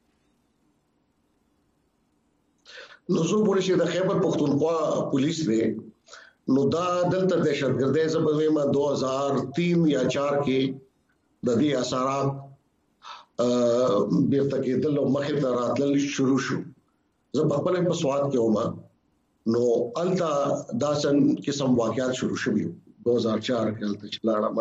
Speaker 17: نو زه پوره چې د خیبر پختونخوا پولیس دی نو دا دلته دهشتګردۍ زبېما 2003 یا 4 کې د دې اثرات بیرته کېدل او مخې ته راتلل شروع شو زه په خپل په سواد کې ومه نو التا داسن قسم واقعات شروع شوي 2004 کې الته چلاړم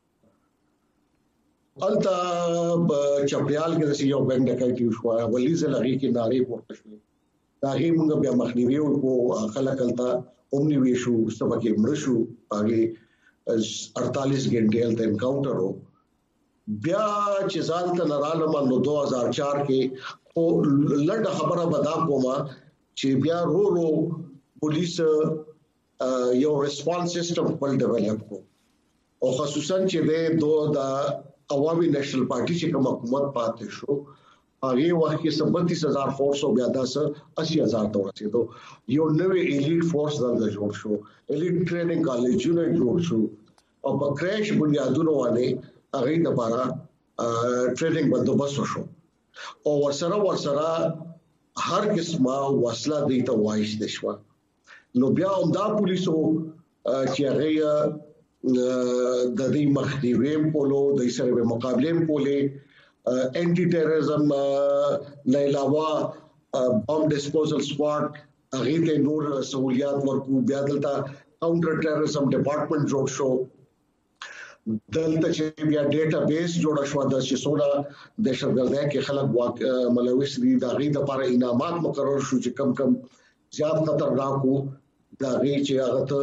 Speaker 17: التا چپیال کې د یو بنک ډکایټي شو ولې زلغي کې ناری پورته شو دا هی موږ بیا مخنیوي او خلک التا اومنی ویشو سبکه مرشو هغه 48 غنټه الته انکاونټر وو بیا چې ځان ته نرالم نو 2004 کې او لړ خبره بدا کومه چې بیا رو پولیس یو ریسپانس سیستم خپل ډیولپ کو او خصوصا چې د عوامي نېشنل پارټي چې کوم حکومت پاتې شو هغه وخت کې 37000 فورس او بیا 80000 ته ورسېدو یو نوې ایلیټ فورس دلته جوړ شو ایلیټ ټریننګ کالجونه جوړ شو او په کریش بنیادونو باندې هغه لپاره ټریننګ بندوبست شو او ورسره هر قسمه وسله دی ته وایي د شو نو بیا هم دا پولیسو چې هغه د دې مخنیوي پولو د سره مقابله پولې انټي ټیرریزم نه علاوه بم ډیسپوزل سکواډ هغه ته نور سہولیات ورکو بیا دلته کاونټر ټیرریزم ډپارټمنټ جوړ شو دلته چې بیا ډیټا بیس جوړ شو د شسونا دهشتګردۍ کې خلک ملوث دي دا غي د لپاره انعامات مقرر شو چې کم زیات خطرناک وو دا غي چې هغه ته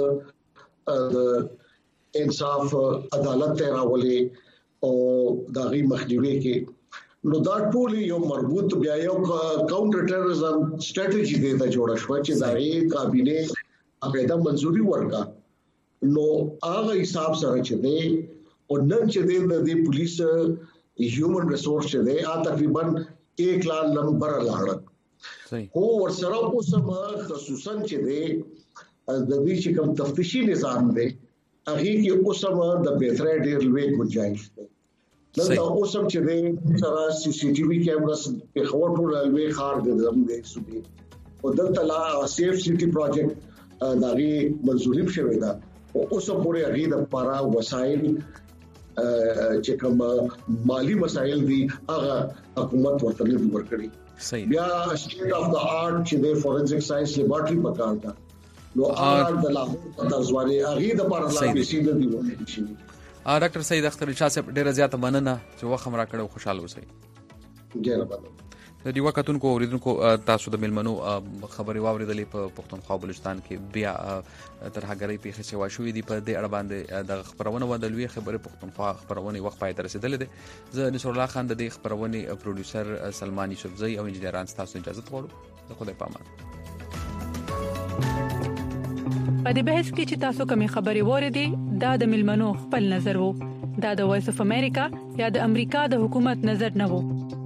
Speaker 17: انصاف عدالت ته راولي او دا غي مخنیوي کې نو دا ټول یو مربوط بیا یو کاونټر ټیرریزم سټریټجی دی دا جوړ شو چې دا غي کابینه هغه منځوري ورکا نو هغه حساب سره چې دی او نن چې دی د پولیس هیومن ریسورس چې دی تقریبا 1 लाख نمبر لاړک هو ورسره اوسم خصوصا چې د دې چې کوم تفتیشي نظام دی هغه کې اوسم د بهتره ډیر لوی گنجائش دی دلته اوسم چې د سره سی سی ټي وي کیمراس په خوټو لوی خار د زموږ صوبې او دلته لا سیف سټي پروجیکټ دغه منځوري شوی دا اوسم پورې هغه د پارا وسایل چې کوم مالی مسایل دي هغه حکومت ورته ورکړي بیا سټیټ اف د آرټ چې د فورنزیک ساينس لیبارټري پکار ده نو آرټ د لاهور په ځواني هغه د پارا لا پیسې دی ورته شي
Speaker 1: ډاکټر سید اختر شاه صاحب ډیره زیاته مننه چې وخت را کړو خوشاله اوسئ
Speaker 17: ډیره مننه
Speaker 1: د دې وختونکو اوریدونکو تاسو د ملمنو خبري واوریدلې په پښتونخوا بلوچستان کې بیا ترهګری پیښه شوې شوې دي په دې اړه باندې د خبرونه ودلوي خبره پښتونخوا خبرونه وخت پای تر رسیدلې ده زه نصر الله خان د دې خبرونه پروډوسر سلمان یوسفزئی او انجنیران تاسو اجازه غواړو د خدای پامان
Speaker 18: په دې بحث کې چې تاسو کومې خبرې وریدي دا د ملمنو خپل نظر وو دا د وایس اف امریکا یا د امریکا د حکومت نظر نه وو